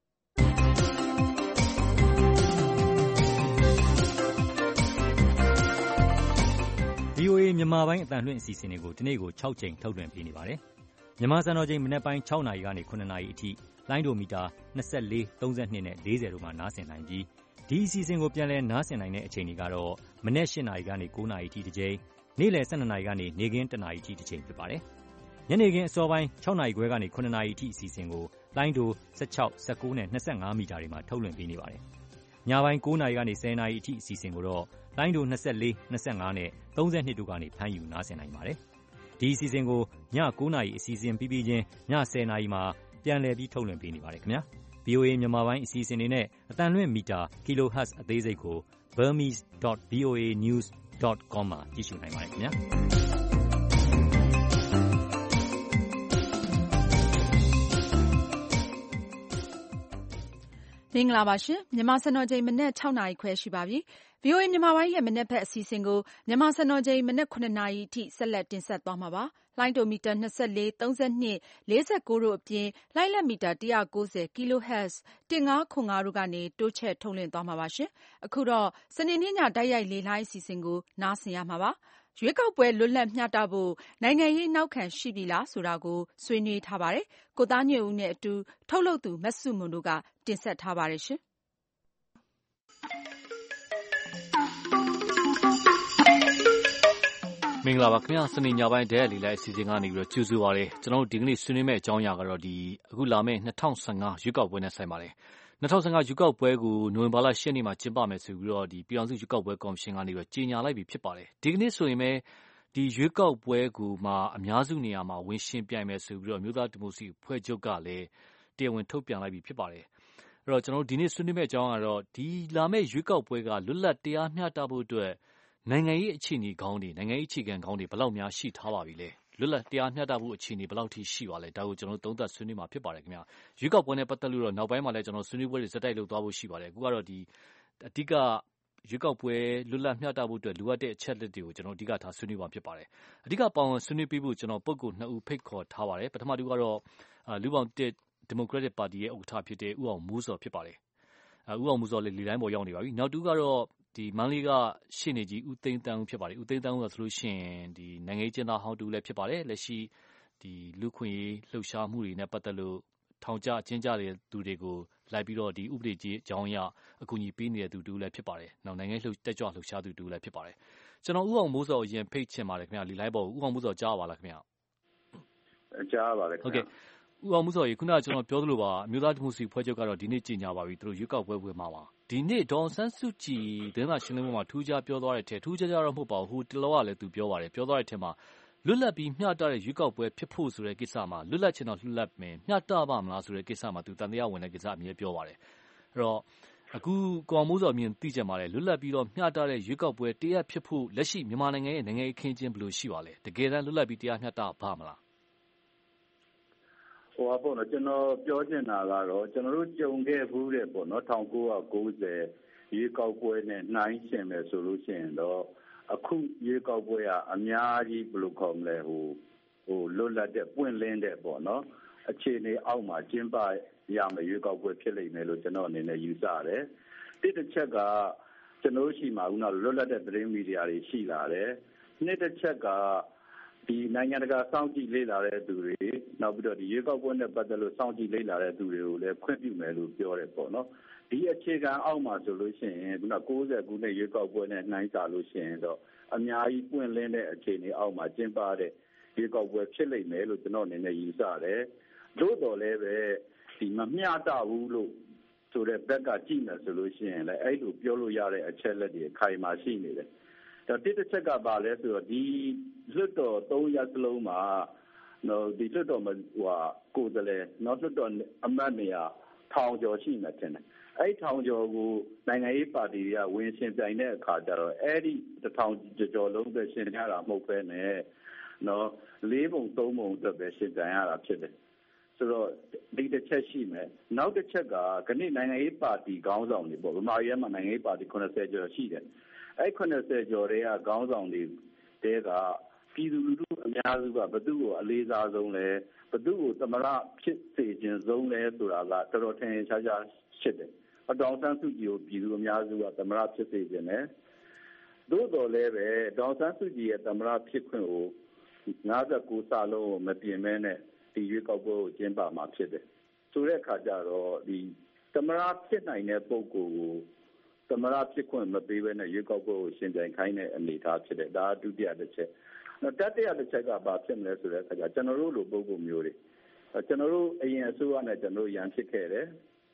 ဗွီအိုအေ မြန်မာပိုင်းအသံလွှင့်အစီအစဉ်တွေကိုဒီနေ့ကို၆ကြိမ်ထုတ်လွှင့်ပေးနေပါတယ်။မြန်မာစံတော်ချိန်မနက်ပိုင်း၆နာရီကနေ၇နာရီအထိလိုင်းဒိုမီတာ၂၄၊၃၂နဲ့၄၀တို့မှာနားဆင်နိုင်ပြီးဒီအစီအစဉ်ကိုပြန်လည်နားဆင်နိုင်တဲ့အချိန်တွေကတော့မနက်၈နာရီကနေ၉နာရီအထိတစ်ကြိမ်နေ့လယ်၁၂နာရီကနေနေ့ခင်း၁နာရီအထိတစ်ကြိမ်ဖြစ်ပါတယ်။ညနေခင်းအစောပိုင်း၆နာရီခွဲကနေ၇နာရီအထိအစီအစဉ်ကိုလိုင်းဒို၁၆၊၁၉နဲ့၂၅မီတာတွေမှာထုတ်လွှင့်ပေးနေပါတယ်။ညပိုင်းကိုးနာရီကနေဆယ်နာရီအထိအစီအစဉ်ကိုတော့လိုင်းဒိုနှစ်၄၊နှစ်၅နဲ့သုံး၂တို့ကနေဖမ်းယူနားဆင်နိုင်ပါတယ်။ဒီအစီအစဉ်ကိုညကိုးနာရီအစီအစဉ်ပြီးပြီးချင်းညဆယ်နာရီမှာပြန်လည်ပြီးထုတ်လွှင့်ပေးနေပါတယ်ခင်ဗျာ။ ဗွီအိုအေ မြန်မာပိုင်းအစီအစဉ်တွေနဲ့အသံလွှင့်မီတာ kilohertz အသေးစိတ်ကို burmese dot voa news dot com မှာကြည့်ရှုနိုင်ပါတယ်ခင်ဗျာ။မင်္ဂလာပါရှင်မြန်မာစံတော်ချိန်မနက်၆နာရီခွဲရှိပါပြီ။ ဗွီအိုအေမြန်မာပိုင်းရဲ့မနက်ဘက်အစီအစဉ်ကိုမြန်မာစံတော်ချိန်မနက်ခုနှစ်နာရီအထိဆက်လက်တင်ဆက်သွားမှာပါ။လိုင်းဒိုမီတာ၂၄၊၃၂၊၄၉တို့အပြင်လိုင်းလက်မီတာ၁၉၀ kilohertz ၁၅၀၅တို့ကနေတိုးချဲ့ထုတ်လွှင့်သွားမှာပါရှင်။အခုတော့စနေနေ့ညတိုက်ရိုက်လေလှိုင်းအစီအစဉ်ကိုနားဆင်ရမှာပါ။ရွေးကောက်ပွဲလွတ်လပ်မျှတဖို့နိုင်ငံရေးနောက်ခံရှိပြီလားဆိုတာကိုဆွေးနွေးထားပါတယ်။ကိုသားညွန့်ဦးနဲ့အတူထုတ်လုပ်သူမဆုမွန်တို့ကတင်ဆက်ထားပါတယ်ရှင်။မင်္ဂလာပါခင်ဗျာစနေညပိုင်းတဲ့လေလိုက်အစီအစဉ်ကနေပြီးတော့ကြိုဆိုပါရစေကျွန်တော်တို့ဒီကနေ့ဆွေးနွေးမယ့်အကြောင်းအရာကတော့ဒီအခုလာမယ့်၂၀၁၅ရွေးကောက်ပွဲနဲ့ဆိုင်ပါတယ်၂၀၁၅ရွေးကောက်ပွဲကိုနိုဝင်ဘာလ၈ရက်နေ့မှာကျင်းပမယ်ဆိုပြီးတော့ဒီပြည်အောင်စုရွေးကောက်ပွဲကော်မရှင်ကနေပြီးတော့ကြေညာလိုက်ပြီဖြစ်ပါတယ်ဒီကနေ့ဆိုရင်ပဲဒီရွေးကောက်ပွဲကိုမှအများစုနေရာမှာဝင်ရှင်းပြိုင်မယ်ဆိုပြီးတော့မြို့သားဒီမိုကရေစီဖွဲ့ချုပ်ကလည်းတရားဝင်ထုတ်ပြန်လိုက်ပြီဖြစ်ပါတယ်အဲ့တော့ကျွန်တော်တို့ဒီနေ့ဆွေးနွေးမယ့်အကြောင်းကတော့ဒီလာမယ့်ရွေးကောက်ပွဲကလွတ်လပ်တရားမျှတဖို့အတွက်နိုင်ငံရေးအခြေအနေကောင်းတွေနိုင်ငံရေးအခြေခံကောင်းတွေဘယ်လောက်များရှိထားပါပြီလဲလွတ်လပ်တရားမျှတဖို့အခြေအနေဘယ်လောက်ထိရှိပါလဲဒါကိုကျွန်တော်တို့သုံးသပ်ဆွေးနွေးမှာဖြစ်ပါတယ်ခင်ဗျာရွေးကောက်ပွဲနဲ့ပတ်သက်လို့တော့နောက်ပိုင်းမှာလည်းကျွန်တော်ဆွေးနွေးပွဲတွေစက်တိုက်လုပ်သွားဖို့ရှိပါတယ်အခုကတော့ဒီအဓိကရွေးကောက်ပွဲလွတ်လပ်မျှတဖို့အတွက်လိုအပ်တဲ့အချက်လက်တွေကိုကျွန်တော်အဓိကထားဆွေးနွေးမှာဖြစ်ပါတယ်အဓိကပေါင်းဆွေးနွေးပေးဖို့ကျွန်တော်ပုဂ္ဂိုလ်နှစ်ဦးဖိတ်ခေါ်ထားပါတယ်ပထမတူကတော့လူပောင်တစ်ဒီမိုကရက်တစ်ပါတီရဲ့ဥက္ကဋ္ဌဖြစ်တဲ့ဦးအောင်မိုးစောဖြစ်ပါတယ်ဦးအောင်မိုးစောလည်းလေတိုင်းပေါ်ရောက်နေပါပြီနောက်တူကတော့ဒီမန္တလေးကရှေ့နေကြီးဦးသိန်းတန်းဦးဖြစ်ပါတယ်ဦးသိန်းတန်းဦးဆိုလို့ရှိရင်ဒီနိုင်ငံရေးကျင်းသားဟောင်းတူလည်းဖြစ်ပါတယ်လက်ရှိဒီလူခွင့်ရေးလှုပ်ရှားမှုတွေနဲ့ပတ်သက်လို့ထောင်ကျအကျဉ်းကျတဲ့သူတွေကိုလိုက်ပြီးတော့ဒီဥပဒေကြီးအကြောင်းအရာအကူအညီပေးနေတဲ့သူတူလည်းဖြစ်ပါတယ်နောက်နိုင်ငံလှုပ်တက်ကြွလှုပ်ရှားသူတူလည်းဖြစ်ပါတယ်ကျွန်တော်ဦးအောင်မိုးစောအရင်ဖိတ်ချင်ပါတယ်ခင်ဗျာလေလိုက်ပေါ်ဦးအောင်မိုးစောကြားပါလားခင်ဗျာကြားပါလေခင်ဗျာဟုတ်ကဲ့ဦးအောင်မိုးစောရေခုနကကျွန်တော်ပြောသလိုပါအမျိုးသားဒီမိုကရေစီဖွဲ့ချုပ်ကတော့ဒီနေ့ကြေညာပါပြီသူတို့ရွေးကောက်ပွဲဝင်မှာပါဒီနေ့ဒေါ်ဆန်းစုကြည်သတင်းစာရှင်းလင်းပွဲမှာထူးခြားပြောသွားတဲ့အထက်ထူးခြားကြတော့မဟုတ်ပါဘူးဟိုတလောကလည်းသူပြောပါတယ်ပြောသွားတဲ့အထက်မှာလွတ်လပ်ပြီးမျှတတဲ့ရွေးကောက်ပွဲဖြစ်ဖို့ဆိုတဲ့ကိစ္စမှာလွတ်လပ်ချင်တော့လွတ်လပ်မယ်မျှတပါမလားဆိုတဲ့ကိစ္စမှာသူတန်တရားဝင်တဲ့ကိစ္စအမြဲပြောပါတယ်အဲ့တော့အခုကောင်မိုးစော်မြင်သိကြပါလေလွတ်လပ်ပြီးတော့မျှတတဲ့ရွေးကောက်ပွဲတရားဖြစ်ဖို့လက်ရှိမြန်မာနိုင်ငံရဲ့နိုင်ငံရေးအခင်းအကျင်းဘယ်လိုရှိပါလဲတကယ်တမ်းလွတ်လပ်ပြီးတရားမျှတပါမလားဟိုအပေါ်တော့ကျွန်တော်ပြောချင်တာကတော့ကျွန်တော်တို့ကြုံခဲ့ဘူးတဲ့ပေါ့နော်၁၉၉၀ရွေးကောက်ပွဲနဲ့နှိုင်းယှဉ်မယ်ဆိုလို့ရှိရင်တော့အခုရွေးကောက်ပွဲကအများကြီးဘယ်လိုခေါ်မလဲဟိုဟိုလွတ်လပ်တဲ့ပွင့်လင်းတဲ့ပေါ့နော်အခြေအနေအောက်မှာကျင်းပရမယ်ရွေးကောက်ပွဲဖြစ်လိမ့်မယ်လို့ကျွန်တော်အနေနဲ့ယူဆတယ်တစ်တစ်ချက်ကကျွန်တော်ရှိမှာခုနလွတ်လပ်တဲ့သတင်းမီဒီယာတွေရှိလာတယ်နှစ်တစ်ချက်ကဒီနိုင်ငံတကာစောင့်ကြည့်လေ့လာတဲ့သူတွေနောက်ပြီးတော့ဒီရွေးကောက်ပွဲနဲ့ပတ်သက်လို့စောင့်ကြည့်လေ့လာတဲ့သူတွေကိုလည်းခွင့်ပြုမယ်လို့ပြောတယ်ပေါ့နော်ဒီအခြေခံအောက်မှာဆိုလို့ရှိရင်ခုန၉၀ခုနှစ်ရွေးကောက်ပွဲနဲ့နှိုင်းစာလို့ရှိရင်တော့အများကြီးပွင့်လင်းတဲ့အခြေအနေအောက်မှာကျင်းပတဲ့ရွေးကောက်ပွဲဖြစ်လိမ့်မယ်လို့ကျွန်တော်အနေနဲ့ယူဆတယ်သို့တော်လည်းပဲဒီမမျှတဘူးလို့ဆိုတဲ့ဘက်ကကြည့်မယ်ဆိုလို့ရှိရင်လည်းအဲ့လိုပြောလို့ရတဲ့အချက်လက်တွေခိုင်မာရှိနေတယ်ဒါတစ်တစ်ချက်ကပါလဲဆိုတော့ဒီလွတ်တော်သုံးရပ်စလုံးမှာနော်ဒီလွတ်တော်မှာဟိုဟာကိုယ်စားလှယ်နော်လွတ်တော်အမတ်နေရာထောင်ကျော်ရှိမှတင်တယ်အဲ့ထောင်ကျော်ကိုနိုင်ငံရေးပါတီတွေကဝင်ရှင်ပြိုင်တဲ့အခါကျတော့အဲ့ဒီတစ်ထောင်ကျော်လုံးပဲရှင်ရတာမဟုတ်ပဲနဲ့နော်လေးပုံသုံးပုံအတွက်ပဲရှင်ပြိုင်ရတာဖြစ်တယ်ဆိုတော့ဒီတစ်ချက်ရှိမယ်နောက်တစ်ချက်ကခဏနိုင်ငံရေးပါတီခေါင်းဆောင်တွေပေါ့ဗမာပြည်မှာနိုင်ငံရေးပါတီ၉၀ကျော်ရှိတယ်အဲ့၉၀ကျော်တွေကခေါင်းဆောင်တွေတဲကပြည်သူလူထုအများစုကဘသူ့ကိုအလေးစားဆုံးလဲဘသူ့ကိုသမရဖြစ်စေခြင်းဆုံးလဲဆိုတာကတော်တော်ထင်ရှားရှားရှိတယ်အတောင်ဆန်းစုကြည်ကိုပြည်သူအများစုကသမရဖြစ်စေခြင်းနဲ့သို့တော်လည်းပဲဒေါက်ဆန်းစုကြည်ရဲ့သမရဖြစ်ခွင့်ကို၅၉စာလုံးကိုမပြင်မဲနဲ့ဒီရွေးကောက်ပွဲကိုကျင်းပမှာဖြစ်တယ်ဆိုတဲ့အခါကျတော့ဒီသမရဖြစ်နိုင်တဲ့ပုဂ္ဂိုလ်ကိုသမရဖြစ်ခွင့်မပေးဘဲနဲ့ရွေးကောက်ပွဲကိုရှင်ပြိုင်ခိုင်းတဲ့အနေအထားဖြစ်တယ်ဒါဒုတိယတစ်ချက်တတိယတစ်ချက်ကဘာဖြစ်မလဲဆိုတဲ့အခါကျကျွန်တော်တို့လိုပုဂ္ဂိုလ်မျိုးတွေကျွန်တော်တို့အရင်အစိုးရနဲ့ကျွန်တော်တို့ရန်ဖြစ်ခဲ့တယ်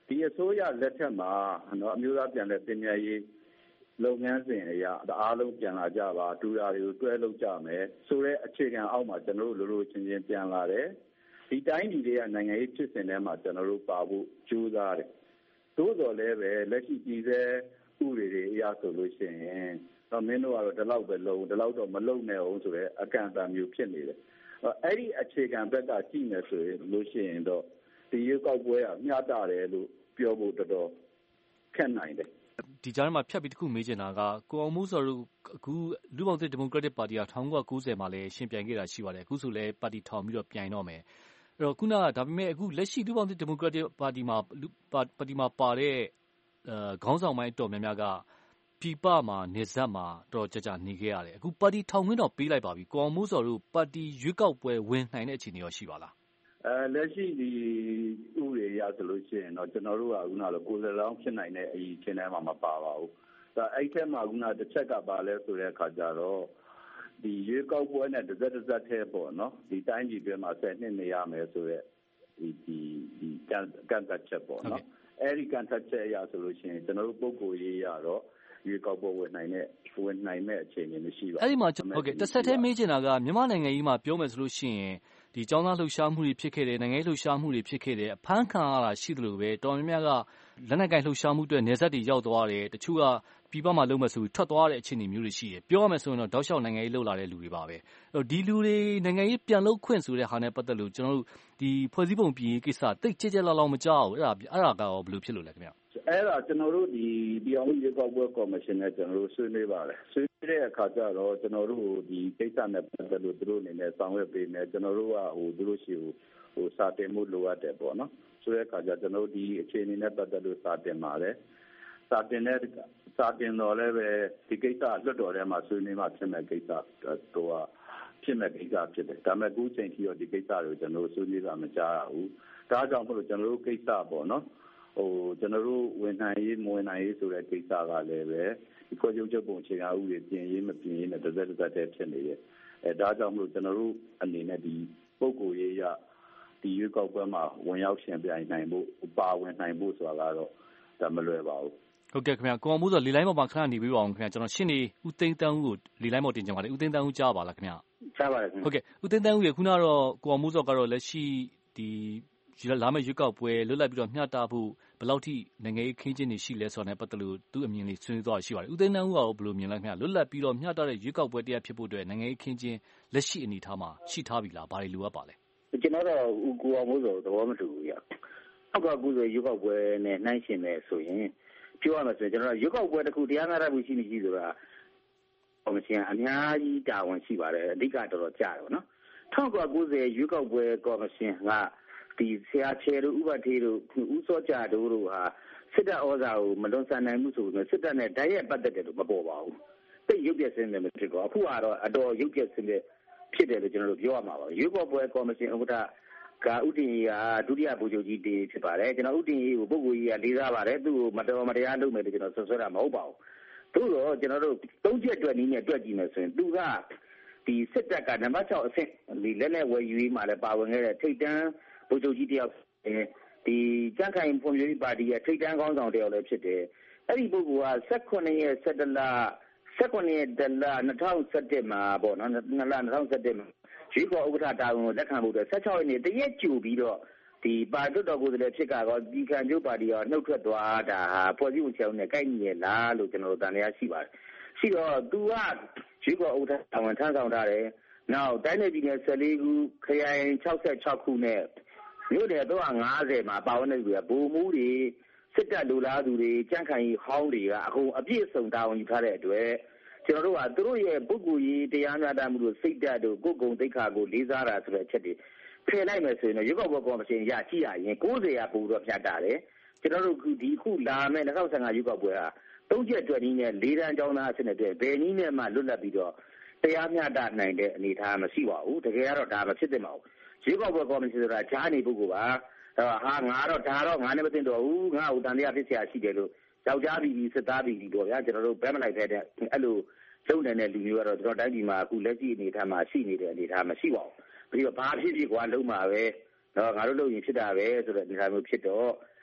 ဒီအစိုးရလက်ထက်မှာနော်အမျိုးသားပြန်လည်သင့်မြတ်ရေးလုပ်ငန်းစဉ်အရာအားလုံးပြန်လာကြပါတူရာတွေကိုတွဲလုပ်ကြမယ်ဆိုတဲ့အခြေခံအောက်မှာကျွန်တော်တို့လိုလိုချင်းချင်းပြန်လာတယ်ဒီတိုင်းပြည်တွေကနိုင်ငံရေးဖြစ်စဉ်ထဲမှာကျွန်တော်တို့ပါဖို့ကြိုးစားတယ်သို့တော်လည်းပဲလက်ရှိပြည်သက်ဥပဒေတွေအရဆိုလို့ရှိရင်တော့မင်းတို့ကတော့ဒီလောက်ပဲလုံဒီလောက်တော့မလုံနဲ့အောင်ဆိုတဲ့အကန့်အသတ်မျိုးဖြစ်နေတယ်အဲ့ဒီအခြေခံဘက်ကကြည့်နေဆိုရင်လို့ရှိရင်တော့ဒီရွေးကောက်ပွဲကမျှတတယ်လို့ပြောဖို့တော်တော်ခက်နိုင်တယ်ဒီကြားမှာဖြတ်ပြီးတစ်ခုမေးချင်တာကကိုအောင်မိုးစော်တို့အခုလူ့ဘောင်သစ်ဒီမိုကရက်တစ်ပါတီက၁၉၉၀မှာလည်းရှင်ပြိုင်ခဲ့တာရှိပါတယ်အခုဆိုလည်းပါတီထောင်ပြီးတော့ပြိုင်တော့မယ်အဲ့တော့ခုနကဒါပေမဲ့အခုလက်ရှိလူ့ဘောင်သစ်ဒီမိုကရက်တစ်ပါတီမှာပါတီမှာပါတဲ့ခေါင်းဆောင်ပိုင်းတော်များများကပြည်ပမှာနေဆက်မှာတော့ကြာကြာနေခဲ့ရတယ်အခုပါတီထောင်ခွင့်တော့ပေးလိုက်ပါပြီကိုအောင်မိုးစော်တို့ပါတီရွေးကောက်ပွဲဝင်နိုင်တဲ့အခြေအနေရောရှိပါလားအဲလက်ရှိဒီဥပဒေရဆိုလို့ရှိရင်တော့ကျွန်တော်တို့ကခုနကကိုယ်စားလောင်းဖြစ်နိုင်တဲ့အရေးချင်းထဲမှာမပါပါဘူးဒါအဲ့ထက်မှခုနတစ်ချက်ကပါလဲဆိုတဲ့အခါကျတော့ဒီရွေးကောက်ပွဲနဲ့တစ်စက်တစ်စက်ထဲပေါ့နော်ဒီတိုင်းပြည်တွေမှာဆယ်နှစ်နေရမယ်ဆိုတဲ့ဒီဒီဒီကန်ကန်တက်ချက်ပေါ့နော်အဲ့ဒီကန်တက်ချက်အရဆိုလို့ရှိရင်ကျွန်တော်တို့ပုံကိုရေးရတော့ရွေးကောက်ပွဲဝင်နိုင်တဲ့ဝင်နိုင်မဲ့အခြေအနေမရှိပါဘူးအဲ့ဒီမှာဟုတ်ကဲ့တစ်ဆက်တည်းမေးချင်တာကမြန်မာနိုင်ငံကြီးမှာပြောမယ်ဆိုလို့ရှိရင်ဒီចောင်းသားလှုပ်ရှားမှုတွေဖြစ်ခဲ့တယ်နိုင်ငံရေးလှုပ်ရှားမှုတွေဖြစ်ခဲ့တယ်အဖမ်းခံရတာရှိသလိုပဲတော်များများကလက်နက်ကိုင်လှုပ်ရှားမှုတွေနေဆက်တွေရောက်သွားတယ်တချို့ကပြည်ပမှာလုံမဲ့ဆိုပြီးထွက်သွားတဲ့အခြေအနေမျိုးတွေရှိတယ်ပြောရမယ်ဆိုရင်တော့တောက်လျှောက်နိုင်ငံရေးလှုပ်လာတဲ့လူတွေပါပဲအဲ့တော့ဒီလူတွေနိုင်ငံရေးပြန်လှုပ်ခွင့်ဆိုတဲ့ဟာနဲ့ပတ်သက်လို့ကျွန်တော်တို့ဒီဖွဲ့စည်းပုံပြင်ရေးကိစ္စတိတ်ကြက်ကြက်လောက်လောက်မကြောက်ဘူးအဲ့ဒါအဲ့ဒါကရောဘယ်လိုဖြစ်လို့လဲခင်ဗျအဲ့ဒါကျွန်တော်တို့ဒီပြည်အောင်ရေးကောက်ပွဲကော်မရှင်နဲ့ကျွန်တော်တို့ဆွေးနွေးပါတယ်ဆွေးနွေးတဲ့အခါကျတော့ကျွန်တော်တို့ဒီကိစ္စနဲ့ပတ်သက်လို့သူတို့အနေနဲ့ဆောင်ရွက်ပေးမယ်ကျွန်တော်တို့ကဟိုသူတို့ရှိဟိုဟိုစာတင်မှုလိုအပ်တယ်ပေါ့နော်ဆိုတဲ့အခါကျကျွန်တော်တို့ဒီအခြေအနေနဲ့ပတ်သက်လို့စာတင်ပါတယ်စာတင်တဲ့စာတင်တော့လည်းပဲဒီကိစ္စလွတ်တော်ထဲမှာဆွေးနွေးမှဖြစ်မဲ့ကိစ္စတော့ဖြစ်မဲ့ကိစ္စဖြစ်တယ်ဒါပေမဲ့အခုချိန်ထိတော့ဒီကိစ္စတွေကိုကျွန်တော်တို့ဆွေးနွေးတာမကြားရဘူးဒါကြောင့်မို့လို့ကျွန်တော်တို့ကိစ္စပေါ့နော်ဟိုကျွန်တော်တို့ဝင်နိုင်ရေးမဝင်နိုင်ရေးဆိုတဲ့ကိစ္စကလည်းပဲဒီဖွဲ့ချုပ်ချုပ်ပုံအခြေခံဥပဒေပြင်ရေးမပြင်ရေးနဲ့တစ်စက်တစ်စက်တည်းဖြစ်နေတယ်အဲဒါကြောင့်မို့ကျွန်တော်တို့အနေနဲ့ဒီပုံကိုရေးရဒီရွေးကောက်ပွဲမှာဝင်ရောက်ရှင်ပြိုင်နိုင်ဖို့ပါဝင်နိုင်ဖို့ဆိုတာကတော့ဒါမလွယ်ပါဘူးဟုတ်ကဲ့ခင်ဗျာကိုအောင်မိုးစော်လေလိုင်းပေါ်မှာခဏနေပြီးပါအောင်ခင်ဗျာကျွန်တော်ရှင်းနေဦးသိန်းတန်းဦးကိုလေလိုင်းပေါ်တင်ကြပါတယ်ဦးသိန်းတန်းဦးကြားပါလားခင်ဗျာကြားပါတယ်ခင်ဗျာဟုတ်ကဲ့ဦးသိန်းတန်းဦးရေခုနကတော့ကိုအောင်မိုးစော်ကတော့လက်ရှိဒီလာမယ့်ရွေးကောက်ပွဲလွတ်လပ်ပြီးတော့မျှတဖို့ဘယ်လောက်ထိနိုင်ငံရေးခင်းကျင်းနေရှိလဲဆိုတာနဲ့ပတ်သက်လို့သူ့အမြင်လေးဆွေးနွေးသွားရှိပါတယ်ဦးသိန်းတန်းဦးကဘယ်လိုမြင်လဲခင်ဗျာလွတ်လပ်ပြီးတော့မျှတတဲ့ရွေးကောက်ပွဲတရားဖြစ်ဖို့အတွက်နိုင်ငံရေးခင်းကျင်းလက်ရှိအနေအထားမှာရှိထားပြီလားဘာတွေလိုအပ်ပါလဲကျွန်တော်တော့ဦးကိုအောင်မိုးစော်သဘောမတူဘူးရအောက်ကကူဆိုရွေးကောက်ပွဲနဲ့နှိုင်းယှဉ်မယ်ဆိုရင်ပြောရမယ်ဆိုရင်ကျွန်တော်ရွေးကောက်ပွဲတစ်ခုတရားမျှတမှုရှိနေရှိဆိုတာကော်မရှင်အများကြီးတာဝန်ရှိပါတယ်အဓိကတော်တော်ကြားတယ်ပေါ့နော်၁၉၉၀ရွေးကောက်ပွဲကော်မရှင်ကဒီဆရာချေတို့ဥပဒေတို့ဦးစောကြတို့တို့ဟာစစ်တပ်ဩဇာကိုမလွန်ဆန်နိုင်မှုဆိုပြီးစစ်တပ်နဲ့ဓာတ်ရိုက်ပတ်သက်တယ်လို့မပေါ်ပါဘူးသိရုပ်ပြစင်းတယ်မဖြစ်တော့အခုကတော့အတော်ရုပ်ပြစင်းတဲ့ဖြစ်တယ်လို့ကျွန်တော်တို့ပြောရမှာပါရွေးကောက်ပွဲကော်မရှင်ဥက္ကဋ္ဌကဥတင်ကြီးကဒုတိယဗိုလ်ချုပ်ကြီးတေဖြစ်ပါတယ်ကျွန်တော်ဥတင်ကြီးကိုပုဂ္ဂိုလ်ကြီးကလေးစားပါတယ်သူ့ကိုမတော်မတရားလုပ်မယ်လို့ကျွန်တော်ဆွဆွဲတာမဟုတ်ပါဘူးသို့တော့ကျွန်တော်တို့သုံးချက်အတွက်နည်းနဲ့တွက်ကြည့်မယ်ဆိုရင်သူကဒီစစ်တပ်ကနံပါတ်၆အဆင့်ဒီလက်နဲ့ဝယ်ယူရေးမှာလည်းပါဝင်ခဲ့တဲ့ထိပ်တန်းဗိုလ်ချုပ်ကြီးတယောက်ဒီကြံ့ခိုင်ဖွံ့ဖြိုးရေးပါတီရဲ့ထိပ်တန်းခေါင်းဆောင်တယောက်လည်းဖြစ်တယ်အဲ့ဒီပုဂ္ဂိုလ်က၁၈ရက်၁၁လ၁၈ရက်တလ၂၀၁၁မှာပေါ့နော်နှစ်လ၂၀၁၁မှာရွေးကောက်ဥက္ကဋ္ဌတာဝန်ကိုလက်ခံဖို့အတွက်၁၆ရက်နေ့တရက်ကြိုပြီးတော့ဒီပါတွတ်တော်ကိုယ်စားလှယ်ဖြစ်ကတော့ဒီခံကျိုးပါတီကနှုတ်ထွက်သွားတာဟာဖွဲ့စည်းပုံချောင်းနဲ့ကိုက်ညီရလားလို့ကျွန်တော်တို့တန်တရားရှိပါတယ်ရှိတော့သူကရွေးကောက်ဥက္ကဋ္ဌတာဝန်ထမ်းဆောင်ထားတယ်နောက်တိုင်းနယ်ပြည်နယ်၁၄ခုခရိုင်၆၆ခုနဲ့မြို့နယ်၃၅၀မှာပါဝင်နေပြီဗိုလ်မှူးတွေစစ်တပ်လူလားသူတွေကြံ့ခိုင်ရေးဟောင်းတွေကအခုအပြည့်အစုံတာဝန်ယူထားတဲ့အတွက်ကျွန်တော်တို့ကသူတို့ရဲ့ပုဂ္ဂိုလ်ရေးတရားမျှတမှုတို့စိတ်ဓာတ်တို့ကိုယ်ကုံသိက္ခာကိုလေးစားတာဆိုတဲ့အချက်တွေဖယ်လိုက်မယ်ဆိုရင်တော့ရွေးကောက်ပွဲကော်မရှင်ရကြည့်ရရင်၉၀ရာပို့တော့ဖြတ်တာတယ်ကျွန်တော်တို့ဒီခုလာမယ့်၂၀၁၅ရွေးကောက်ပွဲဟာသုံးချက်အတွက်နည်းနဲ့လေးတန်းကျောင်းသားအဆင့်နဲ့ဘယ်နည်းနဲ့မှလွတ်လပ်ပြီးတော့တရားမျှတနိုင်တဲ့အနေအထားမရှိပါဘူးတကယ်ကတော့ဒါမဖြစ်သင့်ပါဘူးရွေးကောက်ပွဲကော်မရှင်ဆိုတာကြားနေပုဂ္ဂိုလ်ပါဟာငါတော့ဒါတော့ငါနဲ့မသိတော့ဘူးငါ့ကိုတန်တရားဖြစ်เสียရှိတယ်လို့ယောက်ျားပြီးစစ်သားပြီးပေါ့ဗျာကျွန်တော်တို့ဘယ်မလိုက်တဲ့အဲ့လိုလုံနေတဲ့လူမျိုးကတော့ကျွန်တော်တိုင်းပြည်မှာအခုလက်ရှိအနေအထားမှာရှိနေတဲ့အနေအထားမရှိပါဘူးပြီးတော့ဘာဖြစ်ဖြစ်ကွာလုံးမှာပဲတော့ငါတို့လုံရင်ဖြစ်တာပဲဆိုတဲ့အနေအထားမျိုးဖြစ်တော့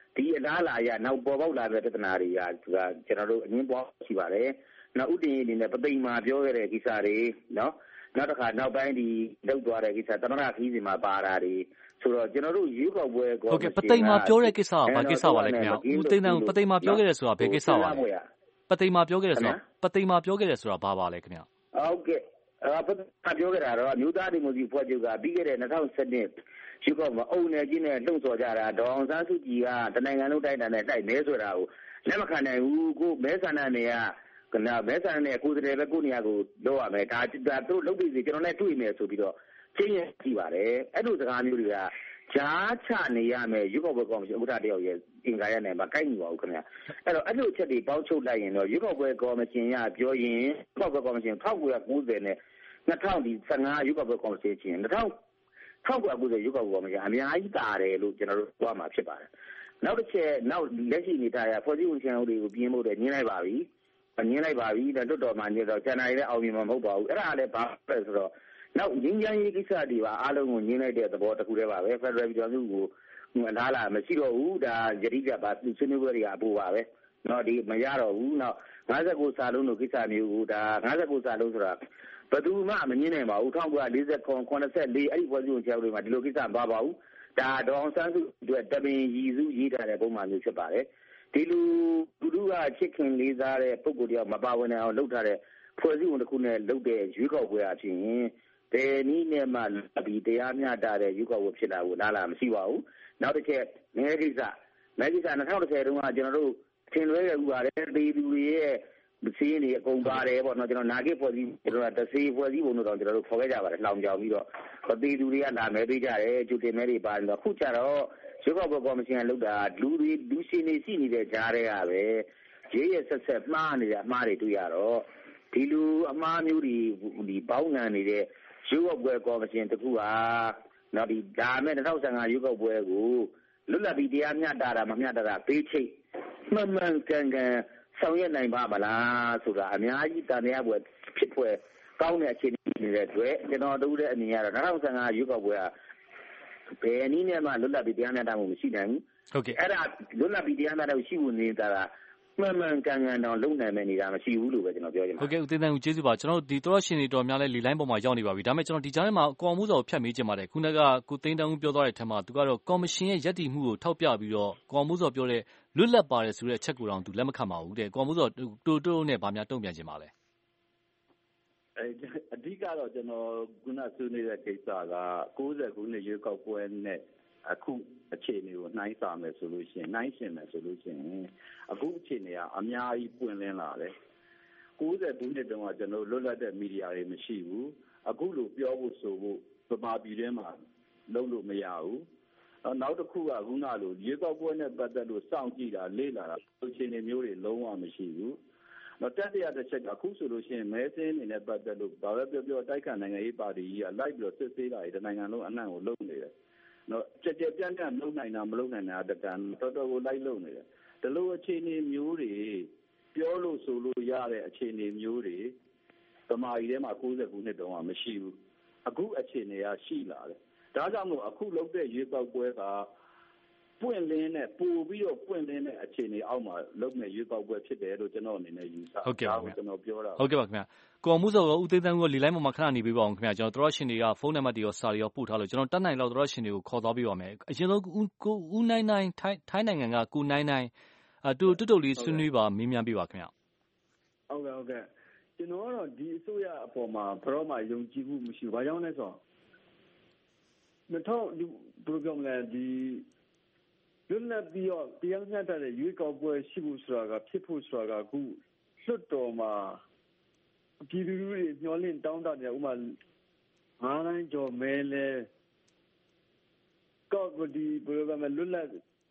ဒီအလားအလာအရနောက်ပေါ်ပေါက်လာတဲ့ပြဿနာတွေကကျွန်တော်တို့အငင်းပွားရှိပါတယ်နောက်ဥတည်ရေးအနေနဲ့ပသိမ်မှာပြောခဲ့တဲ့ကိစ္စတွေနော်နောက်တစ်ခါနောက်ပိုင်းဒီလောက်သွားတဲ့ကိစ္စသမရခီးစီမှာပါတာတွေဆိုတော့ကျွန်တော်တို့ရွေးကောက်ပွဲကောဟုတ်ကဲ့ပသိမ်မှာပြောတဲ့ကိစ္စကဘာကိစ္စပါလဲခင်ဗျာဦးသိန်းတန်းပသိမ်မှာပြောခဲ့တယ်ဆိုတာဘယ်ကိစ္စပါလဲပသိမ်မှာပြောခဲ့တယ်ဆိုတာပသိမ်မှာပြောခဲ့တယ်ဆိုတာဘာပါလဲခင်ဗျာဟုတ်ကဲ့အဲပသိမ်မှာပြောခဲ့တာတော့မျိုးသားဒီမိုကရေစီဖွဲ့ချုပ်ကပြီးခဲ့တဲ့၂၀၁၂ရွေးကောက်ပွဲအုံနယ်ကြီးနဲ့လှုံ့ဆော်ကြတာဒေါအောင်ဆန်းစုကြည်ကတနိုင်ငံလုံးတိုင်းတာနဲ့တိုက်မဲဆိုတာကိုလက်မခံနိုင်ဘူးကိုမဲဆန္ဒနယ်ကကနာမဲဆန္ဒနယ်ကိုယ်တည်းပဲကိုနေရာကိုလောက်ရမယ်ဒါဒါသူတို့လုပ်ပြီးစီကျွန်တော်လည်းတွေ့မယ်ဆိုပြီးတော့ချင်းရကြည့်ပါတယ်အဲ့လိုစကားမျိုးတွေကကြားချနေရမယ်ရွေးကောက်ပွဲကော်မရှင်ဥက္ကဋ္ဌတယောက်ရဲ့အင်္ဂါရနဲ့မကိုက်ညီပါဘူးခင်ဗျအဲ့တော့အဲ့လိုချက်တွေပေါင်းချုပ်လိုက်ရင်တော့ရွေးကောက်ပွဲကော်မရှင်ရပြောရင်ရွေးကောက်ပွဲကော်မရှင်၁၉၉၀နဲ့၂၀၁၅ရွေးကောက်ပွဲကော်မရှင်ချင်း၂၀၁၉၉၀ရွေးကောက်ပွဲကော်မရှင်အများကြီးတာတယ်လို့ကျွန်တော်တို့ပြောမှာဖြစ်ပါတယ်နောက်တစ်ချက်နောက်လက်ရှိအနေထားရဖွဲ့စည်းဝင်ချန်တွေကိုပြင်းဖို့လည်းညှင်းလိုက်ပါပြီညှင်းလိုက်ပါပြီလွတ်တော်မှာညှင်းတော့ဇန်နဝါရီလည်းအောင်မြင်မှာမဟုတ်ပါဘူးအဲ့ဒါလည်းဘာလဲဆိုတော့နောက်ငင်းချမ်းရေးကိစ္စတွေပါအားလုံးကိုညှင်းလိုက်တဲ့သဘောတစ်ခုတည်းပါပဲဖက်ဒရယ်ပြည်ထောင်စုကိုအလားလာမရှိတော့ဘူးဒါယတိပြပါဆွေးနွေးပွဲတွေကအပိုးပါပဲနော်ဒီမရတော့ဘူးနောက်၅၉စာလုံးတို့ကိစ္စမျိုးကိုဒါ၅၉စာလုံးဆိုတာဘယ်သူမှမငင်းနိုင်ပါဘူး၁၉၄၇ ၇၄အဲ့ဒီဖွဲ့စည်းဝင်ချန်တွေမှာဒီလိုကိစ္စမပါပါဘူးဒါဒေါအောင်ဆန်းစုအတွက်တပင်ရည်စုရေးထားတဲ့ပုံမှန်မျိုးဖြစ်ပါတယ်ဒီလူလူလူကချစ်ခင်လေးစားတဲ့ပုံကိုယ်တယောက်မပါဝင်အောင်လုပ်ထားတဲ့ဖွဲ့စည်းဝင်တစ်ခုနဲ့လုပ်တဲ့ရွေးကောက်ပွဲအဖြစ်ဘယ်နည်းနဲ့မှပြီးတရားမျှတတဲ့ရွေးကောက်ပွဲဖြစ်လာဖို့လားလားမရှိပါဘူးနောက်တစ်ချက်မဲကိစ္စမဲကိစ္စ၂၀၁၀တုန်းကကျွန်တော်တို့ထင်လွဲရဥပါတယ်ဒေသူတွေရဲ့စီးရင်တွေအကုန်ပါတယ်ပေါ့နော်ကျွန်တော်နာဂစ်ဖွဲ့စည်းကျွန်တော်တစေဖွဲ့စည်းပုံတို့တော့ကျွန်တော်တို့ခေါ်ခဲ့ကြပါတယ်လောင်ကြောင်ပြီးတော့ဒေသူတွေကလာမဲပေးကြတယ်ကျူတင်မဲတွေပါတော့ခုကျတော့ရွေးကောက်ပွဲကော်မရှင်ကလုပ်တာလူတွေလူရှင်တွေရှိနေတဲ့ကြားတွေကပဲရေးရဆက်ဆက်မှားနေတဲ့အမှားတွေတွေ့ရတော့ဒီလူအမှားမျိုးတွေဒီပေါင်းငံနေတဲ့ရွေးကောက်ပွဲကော်မရှင်တခုဟာနော်ဒီဒါမဲ့၂၀၁၅ရွေးကောက်ပွဲကိုလွတ်လပ်ပြီးတရားမျှတတာမမျှတတာပေးချိတ်မှန်မှန်ကန်ကန်ဆောင်ရွက်နိုင်ပါမလားဆိုတာအများကြီးတန်တရားပွဲဖြစ်ပွဲကောင်းတဲ့အခြေအနေနေတဲ့အတွက်ကျွန်တော်တို့ရဲ့အမြင်ကတော့၂၀၁၅ရွေးကောက်ပွဲကဘယ်နည်းနဲ့မှလွတ်လပ်ပြီးတရားမျှတမှုမရှိနိုင်ဘူးဟုတ်ကဲ့အဲ့ဒါလွတ်လပ်ပြီးတရားမျှတမှုရှိဖို့နေတာကမှန်မှန်ကန်ကန်တော့လုံနိုင်မယ်နေတာမရှိဘူးလို့ပဲကျွန်တော်ပြောချင်ပါတယ်ဟုတ်ကဲ့ဦးသိန်းသန်းဦးကျေးဇူးပါကျွန်တော်ဒီတော်ရှင်တွေတော်များလဲလီလိုင်းပေါ်မှာရောက်နေပါပြီဒါပေမဲ့ကျွန်တော်ဒီကြားထဲမှာကော်မှုစော်ဖြတ်မေးချင်ပါတယ်ခုနကကိုသိန်းသန်းဦးပြောသွားတဲ့ထက်မှာသူကတော့ကော်မရှင်ရဲ့ယက်တီမှုကိုထောက်ပြပြီးတော့ကော်မှုစော်ပြောတဲ့လွတ်လပ်ပါတယ်ဆိုတဲ့အချက်ကိုတော့သူလက်မခံပါဘူးတဲ့ကော်မှုစော်တိုးတိုးနဲ့ဗာများတုံ့ပြန်ချင်ပါလဲအဲအဓိကတော့ကျွန်တော်ခုနဆွေးနွေးတဲ့ကိစ္စက၉၀ခုနှစ်ရွေးကောက်ပွဲနဲ့အခုအခြေအနေကိုနှိုင်းစာမယ်ဆိုလို့ရှိရင်နှိုင်းရှင်မယ်ဆိုလို့ရှိရင်အခုအခြေအနေကအများကြီးပွင့်လင်းလာတယ်၉၀ခုနှစ်တုန်းကကျွန်တော်လွတ်လပ်တဲ့မီဒီယာတွေမရှိဘူးအခုလိုပြောဖို့ဆိုဖို့ဗမာပြည်ထဲမှာလုပ်လို့မရဘူးနောက်တစ်ခုကခုနလိုရွေးကောက်ပွဲနဲ့ပတ်သက်လို့စောင့်ကြည့်တာလေ့လာတာအခြေအနေမျိုးတွေလုံးဝမရှိဘူးတော့တက်ရတဲ့ချက်ကအခုဆိုလို့ရှိရင်မဲစင်းအနေနဲ့ပတ်သက်လို့ဘာပဲပြောပြောတိုက်ခိုက်နိုင်ငံရေးပါတီကြီးကလိုက်ပြီးတော့စစ်ဆေးတာတွေတနိုင်ငံလုံးအနှံ့ကိုလုပ်နေတယ်နော်ကြက်ကြက်ပြန့်ပြန့်လုံနိုင်တာမလုံနိုင်တာတကန်တော်တော်ကိုလိုက်လုံနေတယ်ဒီလိုအခြေအနေမျိုးတွေပြောလို့ဆိုလို့ရတဲ့အခြေအနေမျိုးတွေဗမာပြည်ထဲမှာ၉၀ခုနှစ်တုန်းကမရှိဘူးအခုအခြေအနေကရှိလာတယ်ဒါကြောင့်မို့အခုလုပ်တဲ့ရွေးကောက်ပွဲကပွင့်လင်းတဲ့ပို့ပြီးတော့ပွင့်လင်းတဲ့အခြေအနေအောက်မှာလုပ်မဲ့ရွေးကောက်ပွဲဖြစ်တယ်လို့ကျွန်တော်အနေနဲ့ယူဆဟုတ်ကဲ့ပါကျွန်တော်ပြောတာဟုတ်ကဲ့ပါခင်ဗျာကော်မှုစော်ဦးသိန်းသန်းဦးကလီလိုင်းပေါ်မှာခဏနေပေးပါအောင်ခင်ဗျာကျွန်တော်တို့ရှင်တွေကဖုန်းနံပါတ်တွေရောစာတွေရောပို့ထားလို့ကျွန်တော်တတ်နိုင်လောက်တို့ရှင်တွေကိုခေါ်သွားပေးပါမယ်အရင်ဆုံးကိုဦးနိုင်နိုင်ထိုင်းထိုင်းနိုင်ငံကကိုနိုင်နိုင်အတူတူတူလေးဆွေးနွေးပါမေးမြန်းပေးပါခင်ဗျာဟုတ်ကဲ့ဟုတ်ကဲ့ကျွန်တော်ကတော့ဒီအစိုးရအပေါ်မှာဘယ်တော့မှယုံကြည်မှုမရှိဘူးဘာကြောင့်လဲဆိုတော့မထောက်ဘယ်လိုပြောမလဲဒီလွတ်လပ်ပြီးတော့တရားမျှတတဲ့ရွေးကောက်ပွဲရှိဖို့ဆိုတာကဖြစ်ဖို့ဆိုတာကအခုလွတ်တော်မှာပြည်သူတွေညှော်လင့်တောင်းတနေဥမာငါးတိုင်းကျော်မဲလဲကောက်ဒီဘယ်လိုပြောမလဲလွတ်လပ်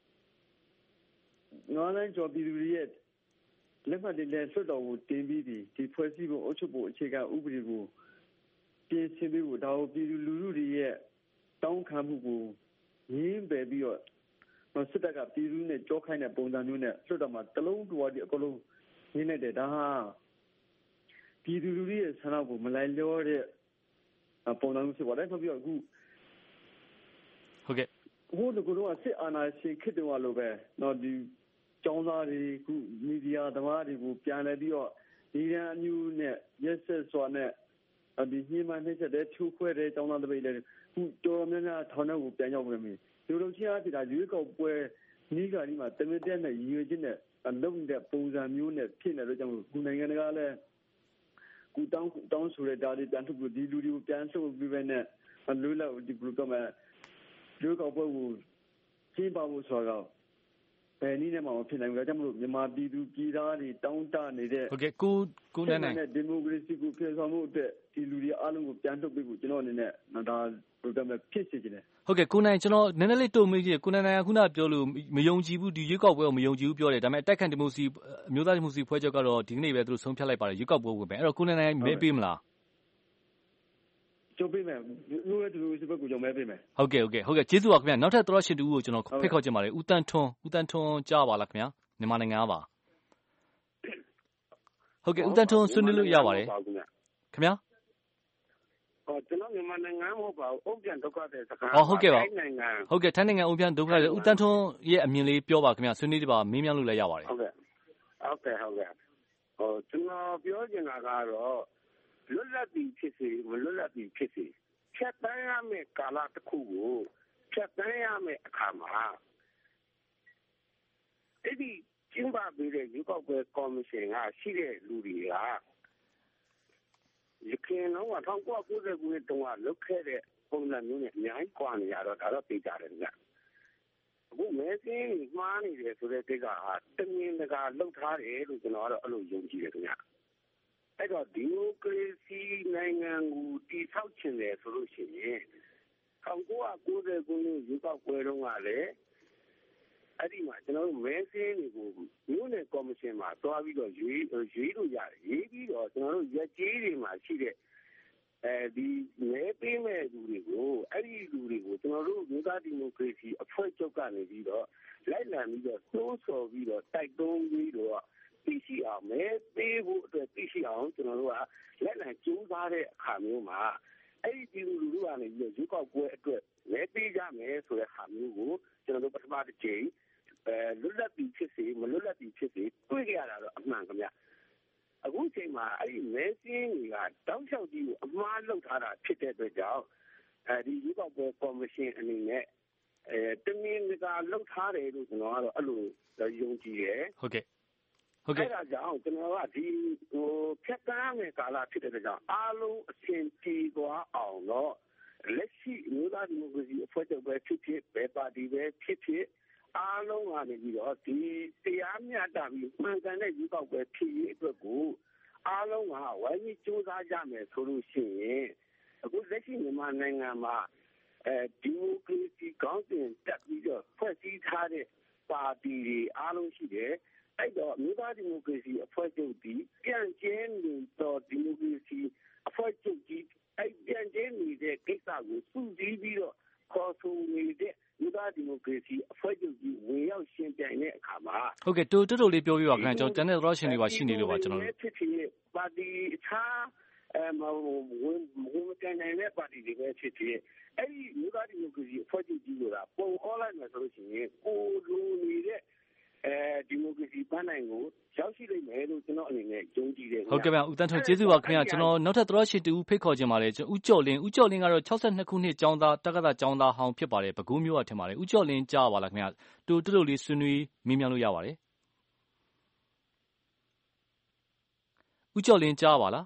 ငါးတိုင်းကျော်ပြည်သူတွေရဲ့လက်မှတ်တွေလဲလွတ်တော်ကိုတင်ပြီးပြီဒီဖွဲ့စည်းပုံအုပ်ချုပ်ပုံအခြေခံဥပဒေကိုပြင်ဆင်ပြီးဖို့ဒါကိုပြည်သူလူထုတွေရဲ့တောင်းခံမှုကိုရင်းပယ်ပြီးတော့စစ်တပ်ကပြည်သူနဲ့ကြောခိုင်းတဲ့ပုံစံမျိုးနဲ့လွတ်တော်မှာတလုံးတော်ဒီအကုန်လုံးရင်းနေတယ်ဒါဟာပြည်သူလူထုရဲ့ဆန္ဒကိုမလိုက်လျောတဲ့ပုံစံမျိုးဖြစ်ပါတယ်ဆိုပြီးတော့အခုဟုတ်ကဲ့ဟိုတကူတော့စစ်အာဏာရှင်ခေတ်တုန်းကလိုပဲနော်ဒီကျောင်းသားတွေခုမီဒီယာသမားတွေကိုပြန်လဲပြီးတော့ဒီရန်အမျိုးနဲ့ရက်ဆက်စွာနဲ့ဒီညမှနှိမ့်ဆက်တဲ့ဖြိုးခွဲတဲ့ကျောင်းသားတပိတ်တွေခုတော်များများထောင်ထဲကိုပြန်ရောက်နေပြီဒီလိုချင်းအားဖြင့်ဒါရွေးကောက်ပွဲနီးကဒီမှာတမင်တက်နဲ့ရည်ရွယ်ချက်နဲ့အလုံးတဲ့ပုံစံမျိုးနဲ့ဖြစ်နေလို့ကြောင့်ခုနိုင်ငံတကာလည်းကူတောင်းတောင်းဆိုတဲ့ဒါတွေပြန်ထုတ်ပြီးဒီလူတွေကိုပြန်ထုတ်ပြီးပဲနဲ့လွတ်လပ်ဒီဘုကမဲ့ရွေးကောက်ပွဲကိုကျင်းပဖို့ဆိုတော့ဘယ်နည်းနဲ့မှမဖြစ်နိုင်ဘူးဒါကြောင့်မလို့မြန်မာပြည်သူပြည်သားတွေတောင်းတနေတဲ့ဟုတ်ကဲ့ကိုကိုနိုင်နိုင်ဒီမိုကရေစီကိုပြန်ဆောင်မှုအတွက်ဒီလူတွေအားလုံးကိုပြန်ထုတ်ပေးဖို့ကျွန်တော်အနေနဲ့ဒါဘုကမဲ့ဖြစ်စေချင်တယ်ဟုတ်ကဲ့ကိုနိုင်ကျွန်တော်နည်းနည်းလေးတုံ့မေးကြည့်ကိုနိုင်နိုင်ခုနပြောလို့မယုံကြည်ဘူးဒီရွေးကောက်ပွဲကိုမယုံကြည်ဘူးပြောတယ်ဒါပေမဲ့တိုက်ခိုက်ဒီမိုကရေစီအမျိုးသားဒီမိုကရေစီဖွဲ့ချုပ်ကတော့ဒီကနေ့ပဲသူတို့ဆုံးဖြတ်လိုက်ပါတယ်ရွေးကောက်ပွဲဝင်ပဲအဲ့တော့ကိုနိုင်နိုင်မဲပေးမလားကျုပ်ပေးမယ်လို့လည်းဒီလိုစပတ်ကိုကြောင့်မဲပေးမယ်ဟုတ်ကဲ့ဟုတ်ကဲ့ဟုတ်ကဲ့ကျေးဇူးပါခင်ဗျာနောက်ထပ်သောရှင်တူကိုကျွန်တော်ဖိတ်ခေါ်ချင်ပါတယ်ဦးတန်းထွန်းဦးတန်းထွန်းကြားပါလားခင်ဗျာမြန်မာနိုင်ငံပါဟုတ်ကဲ့ဦးတန်းထွန်းဆွေးနွေးလို့ရပါတယ်ခင်ဗျာဟောကျွန်တော်မြန်မာနိုင်ငံမဟုတ်ပါဘူးအုတ်ပြန်ဒုက္ခတဲ့စကားဟုတ်ကဲ့ပါဟုတ်ကဲ့ထိုင်းနိုင်ငံအုတ်ပြန်ဒုက္ခတဲ့ဦးတန်းထွန်းရဲ့အမြင်လေးပြောပါခင်ဗျာဆွေးနွေးပါမေးမြန်းလို့လည်းရပါတယ်ဟုတ်ကဲ့ဟုတ်ကဲ့ဟုတ်ကဲ့ဟောကျွန်တော်ပြောချင်တာကတော့လွတ်လပ်ပြီးဖြစ်စေမလွတ်လပ်ပြီးဖြစ်စေဖြတ်တန်းရမယ့်ကာလတစ်ခုကိုဖြတ်တန်းရမယ့်အခါမှာအဲ့ဒီကျင်းပပေးတဲ့ရွေးကောက်ပွဲကော်မရှင်ကရှိတဲ့လူတွေကရခိုင်တော့၁၉၉၀ခုနှစ်တုန်းကလုပ်ခဲ့တဲ့ပုံစံမျိုးနဲ့အများကြီးကွာနေရတော့ဒါတော့သိကြတယ်ဗျအခုမဲစင်းမှားနေတယ်ဆိုတဲ့ကိစ္စဟာတမင်တကာလုပ်ထားတယ်လို့ကျွန်တော်ကတော့အဲ့လိုယုံကြည်တယ်ခင်ဗျအဲ့တော့ဒီမိုကရေစီနိုင်ငံကိုတည်ဆောက်ခြင်းလေဆိုလို့ရှိရင်၁၉၉၀ခုနှစ်ရွေးကောက်ပွဲတုန်းကလည်းအဲ့ဒီမှာကျွန်တော်တို့မဲစင်းတွေကိုမြို့နယ်ကော်မရှင်မှာတွားပြီးတော့ရွေးရွေးလို့ရတယ်ရွေးပြီးတော့ကျွန်တော်တို့ရက်ကျေးတွေမှာရှိတဲ့အဲဒီမဲပေးမဲ့လူတွေကိုအဲ့ဒီလူတွေကိုကျွန်တော်တို့မြို့သားဒီမိုကရေစီအဖွဲ့ချုပ်ကနေပြီးတော့လိုက်လံပြီးတော့သိုးဆော်ပြီးတော့တိုက်တွန်းပြီးတော့သိရှိအောင်မဲပေးဖို့အတွက်သိရှိအောင်ကျွန်တော်တို့ကလက်လံကျိုးစားတဲ့အခါမျိုးမှာအဲ့ဒီလူလူကနေပြီးရွေးကောက်ပွဲအတွက်မဲပေးကြမယ်ဆိုတဲ့ဟာမျိုးကိုကျွန်တော်တို့ပထမတစ်ချိန်အဲလွတ်လပ်ပြီးဖြစ်စေမလွတ်လပ်ပြီးဖြစ်စေတွေ့ကြရတာတော့အမှန်ခင်ဗျအခုချိန်မှာအဲ့ဒီမဲစင်းတွေကတောက်လျှောက်ကြီးကိုအမှားလုပ်ထားတာဖြစ်တဲ့အတွက်ကြောင့်အဲဒီရွေးကောက်ပွဲကော်မရှင်အနေနဲ့အဲတမင်တကာလုပ်ထားတယ်လို့ကျွန်တော်ကတော့အဲ့လိုယုံကြည်တယ်ဟုတ်ကဲ့ဟုတ်ကဲ့အဲ့ဒါကြောင့်ကျွန်တော်ကဒီဟိုဖြတ်တန်းမဲ့ကာလဖြစ်တဲ့ကြောင့်အားလုံးအဆင်ပြေသွားအောင်တော့လက်ရှိမြို့သားဒီမိုကရေစီအဖွဲ့ချုပ်ပဲဖြစ်ဖြစ်ဘယ်ပါတီပဲဖြစ်ဖြစ်အားလုံးကနေပြီးတော့ဒီတရားမျှတပြီးမှန်ကန်တဲ့ရွေးကောက်ပွဲဖြစ်ရေးအတွက်ကိုအားလုံးကဝိုင်းပြီးစူးစမ်းကြမယ်ဆိုလို့ရှိရင်အခုလက်ရှိမြန်မာနိုင်ငံမှာအဲဒီမိုကရေစီကောင်းစဉ်တက်ပြီးတော့ဖွဲ့စည်းထားတဲ့ပါတီတွေအားလုံးရှိတယ်အဲ့တော့မြို့သားဒီမိုကရေစီအဖွဲ့ချုပ်ဒီပြန်ကျင်းနေတော့ဒီမိုကရေစီအဖွဲ့ချုပ်ကြီးအဲ့ပြန်ကျင်းနေတဲ့ကိစ္စကိုစုစည်းပြီးတော့ခေါ်ဆိုနေတဲ့မြို့သားဒီမိုကရေစီအဖွဲ့ချုပ်ကြီးဝင်ရောက်ရှင်ပြိုင်တဲ့အခါမှာဟုတ်ကဲ့တိုးတိုးတိုးလေးပြောပြပါခင်ဗျာကျွန်တော်တန်းတဲ့သောရှင်တွေပါရှိနေလို့ပါကျွန်တော်တို့ဖြစ်ဖြစ်ပါတီအခြားအဲမဝင်ဝင်ကန်နေတဲ့ပါတီတွေပဲဖြစ်ဖြစ်အဲ့ဒီမြို့သားဒီမိုကရေစီအဖွဲ့ချုပ်ကြီးကပုံအောလိုက်မယ်ဆိုလို့ရှိရင်ကိုလိုနေတဲ့အဲဒီမိုကရေစီပန်းနိုင်ကိုရောက်ရှိလိမ့်မယ်လို့ကျွန်တော်အနေနဲ့ယုံကြည်တယ်ဟုတ်ကဲ့ဗျဦးတန်းထွန်းကျေးဇူးပါခင်ဗျာကျွန်တော်နောက်ထပ်သောရှင်တူဖိတ်ခေါ်ခြင်းပါတယ်ကျွန်တော်ဦးကျော်လင်းဦးကျော်လင်းကတော့၆၂ခုနှစ်ကျောင်းသားတက္ကသိုလ်ကျောင်းသားဟောင်းဖြစ်ပါတယ်ပဲခူးမြို့ကထင်ပါတယ်ဦးကျော်လင်းကြားပါလားခင်ဗျာတူတူတူလေးဆွေးနွေးမေးမြန်းလို့ရပါတယ်ဦးကျော်လင်းကြားပါလား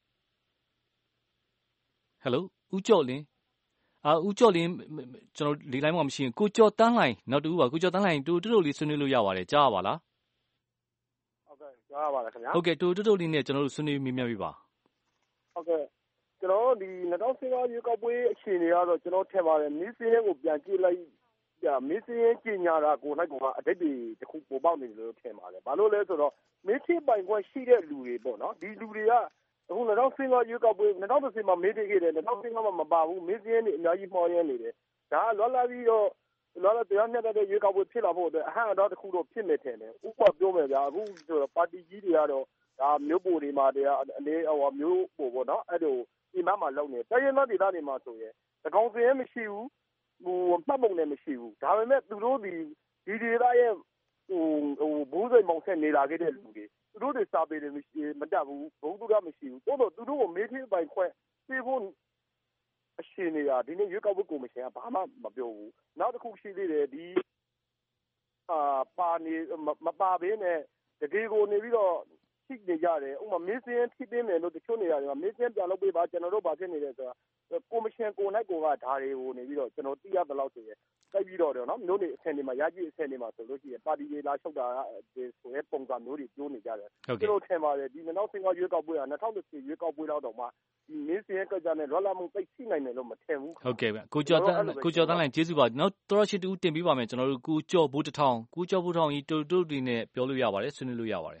ဟယ်လိုဦးကျော်လင်းအာဦးကျော်လင်းကျွန်တော်လေလိုင်းမှာမရှိရင်ကိုကျော်တန်းလှိုင်နောက်တူပါကိုကျော်တန်းလှိုင်တူတူလေးဆွေးနွေးလို့ရပါတယ်ကြားပါလားဟုတ်ကဲ့ကြားပါလားခင်ဗျာဟုတ်ကဲ့တူတူလေးနဲ့ကျွန်တော်တို့ဆွေးနွေးမေးမြန်းပြပါဟုတ်ကဲ့ကျွန်တော်ဒီ၂၀၁၅ရွေးကောက်ပွဲအခြေအနေကတော့ကျွန်တော်ထင်ပါတယ်မင်းစင်းရဲကိုပြန်ကြည့်လိုက်ပြမင်းစင်းရဲကျင်ညာတာကိုလိုက်ကအတိတ်တွေတခုပေါ်ပေါက်နေတယ်လို့ထင်ပါတယ်ဘာလို့လဲဆိုတော့မင်းချင်းပိုင်ခွင့်ရှိတဲ့လူတွေပေါ့နော်ဒီလူတွေကအခု၂၀၁၅ရွေးကောက်ပွဲ၂၀၁၀မှာမေးပေးခဲ့တယ်၂၀၁၅မှာမပါဘူးမင်းစင်းရဲနေအများကြီးမှောင်းရဲနေတယ်ဒါကလွတ်လပ်ပြီးတော့လောလောတရားမျှတတဲ့ရွေးကောက်ပွဲဖြစ်လာဖို့အတွက်အဟန့်အတားတစ်ခုတော့ဖြစ်နေတယ်လေဥပမာပြောမယ်ဗျာအခုဆိုတော့ပါတီကြီးတွေကတော့ဒါမျိုးပိုတွေမှာတရားအနေဟိုမျိုးပိုပေါ့နော်အဲ့လိုဒီမှာမှလုံနေတိုင်းရင်းသားဒေသတွေမှာဆိုရင်သကောင်စင်းမရှိဘူးဟိုမှတ်ပုံလည်းမရှိဘူးဒါပေမဲ့သူတို့ဒီဒီဒေသရဲ့ဟိုဟိုဘိုးစိမ်မောင်ဆက်နေလာခဲ့တဲ့လူတွေသူတို့တွေစာပေတွေမရှိမတတ်ဘူးဘုံသူကမရှိဘူးတိုးတော့သူတို့ကိုမေးသေးပိုင်ခွင့်ပြေဖို့အရှင်နေတာဒီနေ့ရွေးကောက်ပွဲကော်မရှင်ကဘာမှမပြောဘူးနောက်တစ်ခုရှိသေးတယ်ဒီအာပါနေမပါဘဲနဲ့တကယ်ကိုနေပြီးတော့ထိနေကြတယ်ဥပမာမင်းစင်းထိသိမ်းတယ်လို့တချို့နေရာတွေမှာမင်းစင်းပြန်လုပ်ပေးပါကျွန်တော်တို့ဘာဖြစ်နေလဲဆိုတာကော်မရှင်ကိုနိုင်ကိုကဓာတွေကိုနေပြီးတော့ကျွန်တော်သိရသလောက်ဆိုရင်တိုက်ပြီးတော့တယ်နော်မျိုးတွေအဆင့်တွေမှာရကြည့်အဆင့်တွေမှာဆိုလို့ရှိရင်ပါတီတွေလာချုပ်တာဆိုရဲပုံစံမျိုးတွေပြောနေကြတယ်ကျွန်တော်ထင်ပါတယ်ဒီနောက်ဆင်ကရွေးကောက်ပွဲက၂၀၁၀ရွေးကောက်ပွဲတော့တော့မှဒီမင်းစင်းကကြတဲ့လော်လာမှုသိရှိနိုင်တယ်လို့မထင်ဘူးဟုတ်ကဲ့ဗျကိုကျော်တန်းကိုကျော်တန်းလိုင်းကျေးဇူးပါနောက်တော်ရှိတူတင်ပြပါမယ်ကျွန်တော်တို့ကိုကျော်ဘိုးတထောင်ကိုကျော်ဘိုးထောင်ကြီးတူတူတွေနဲ့ပြောလို့ရပါတယ်ဆွေးနွေးလို့ရပါတယ်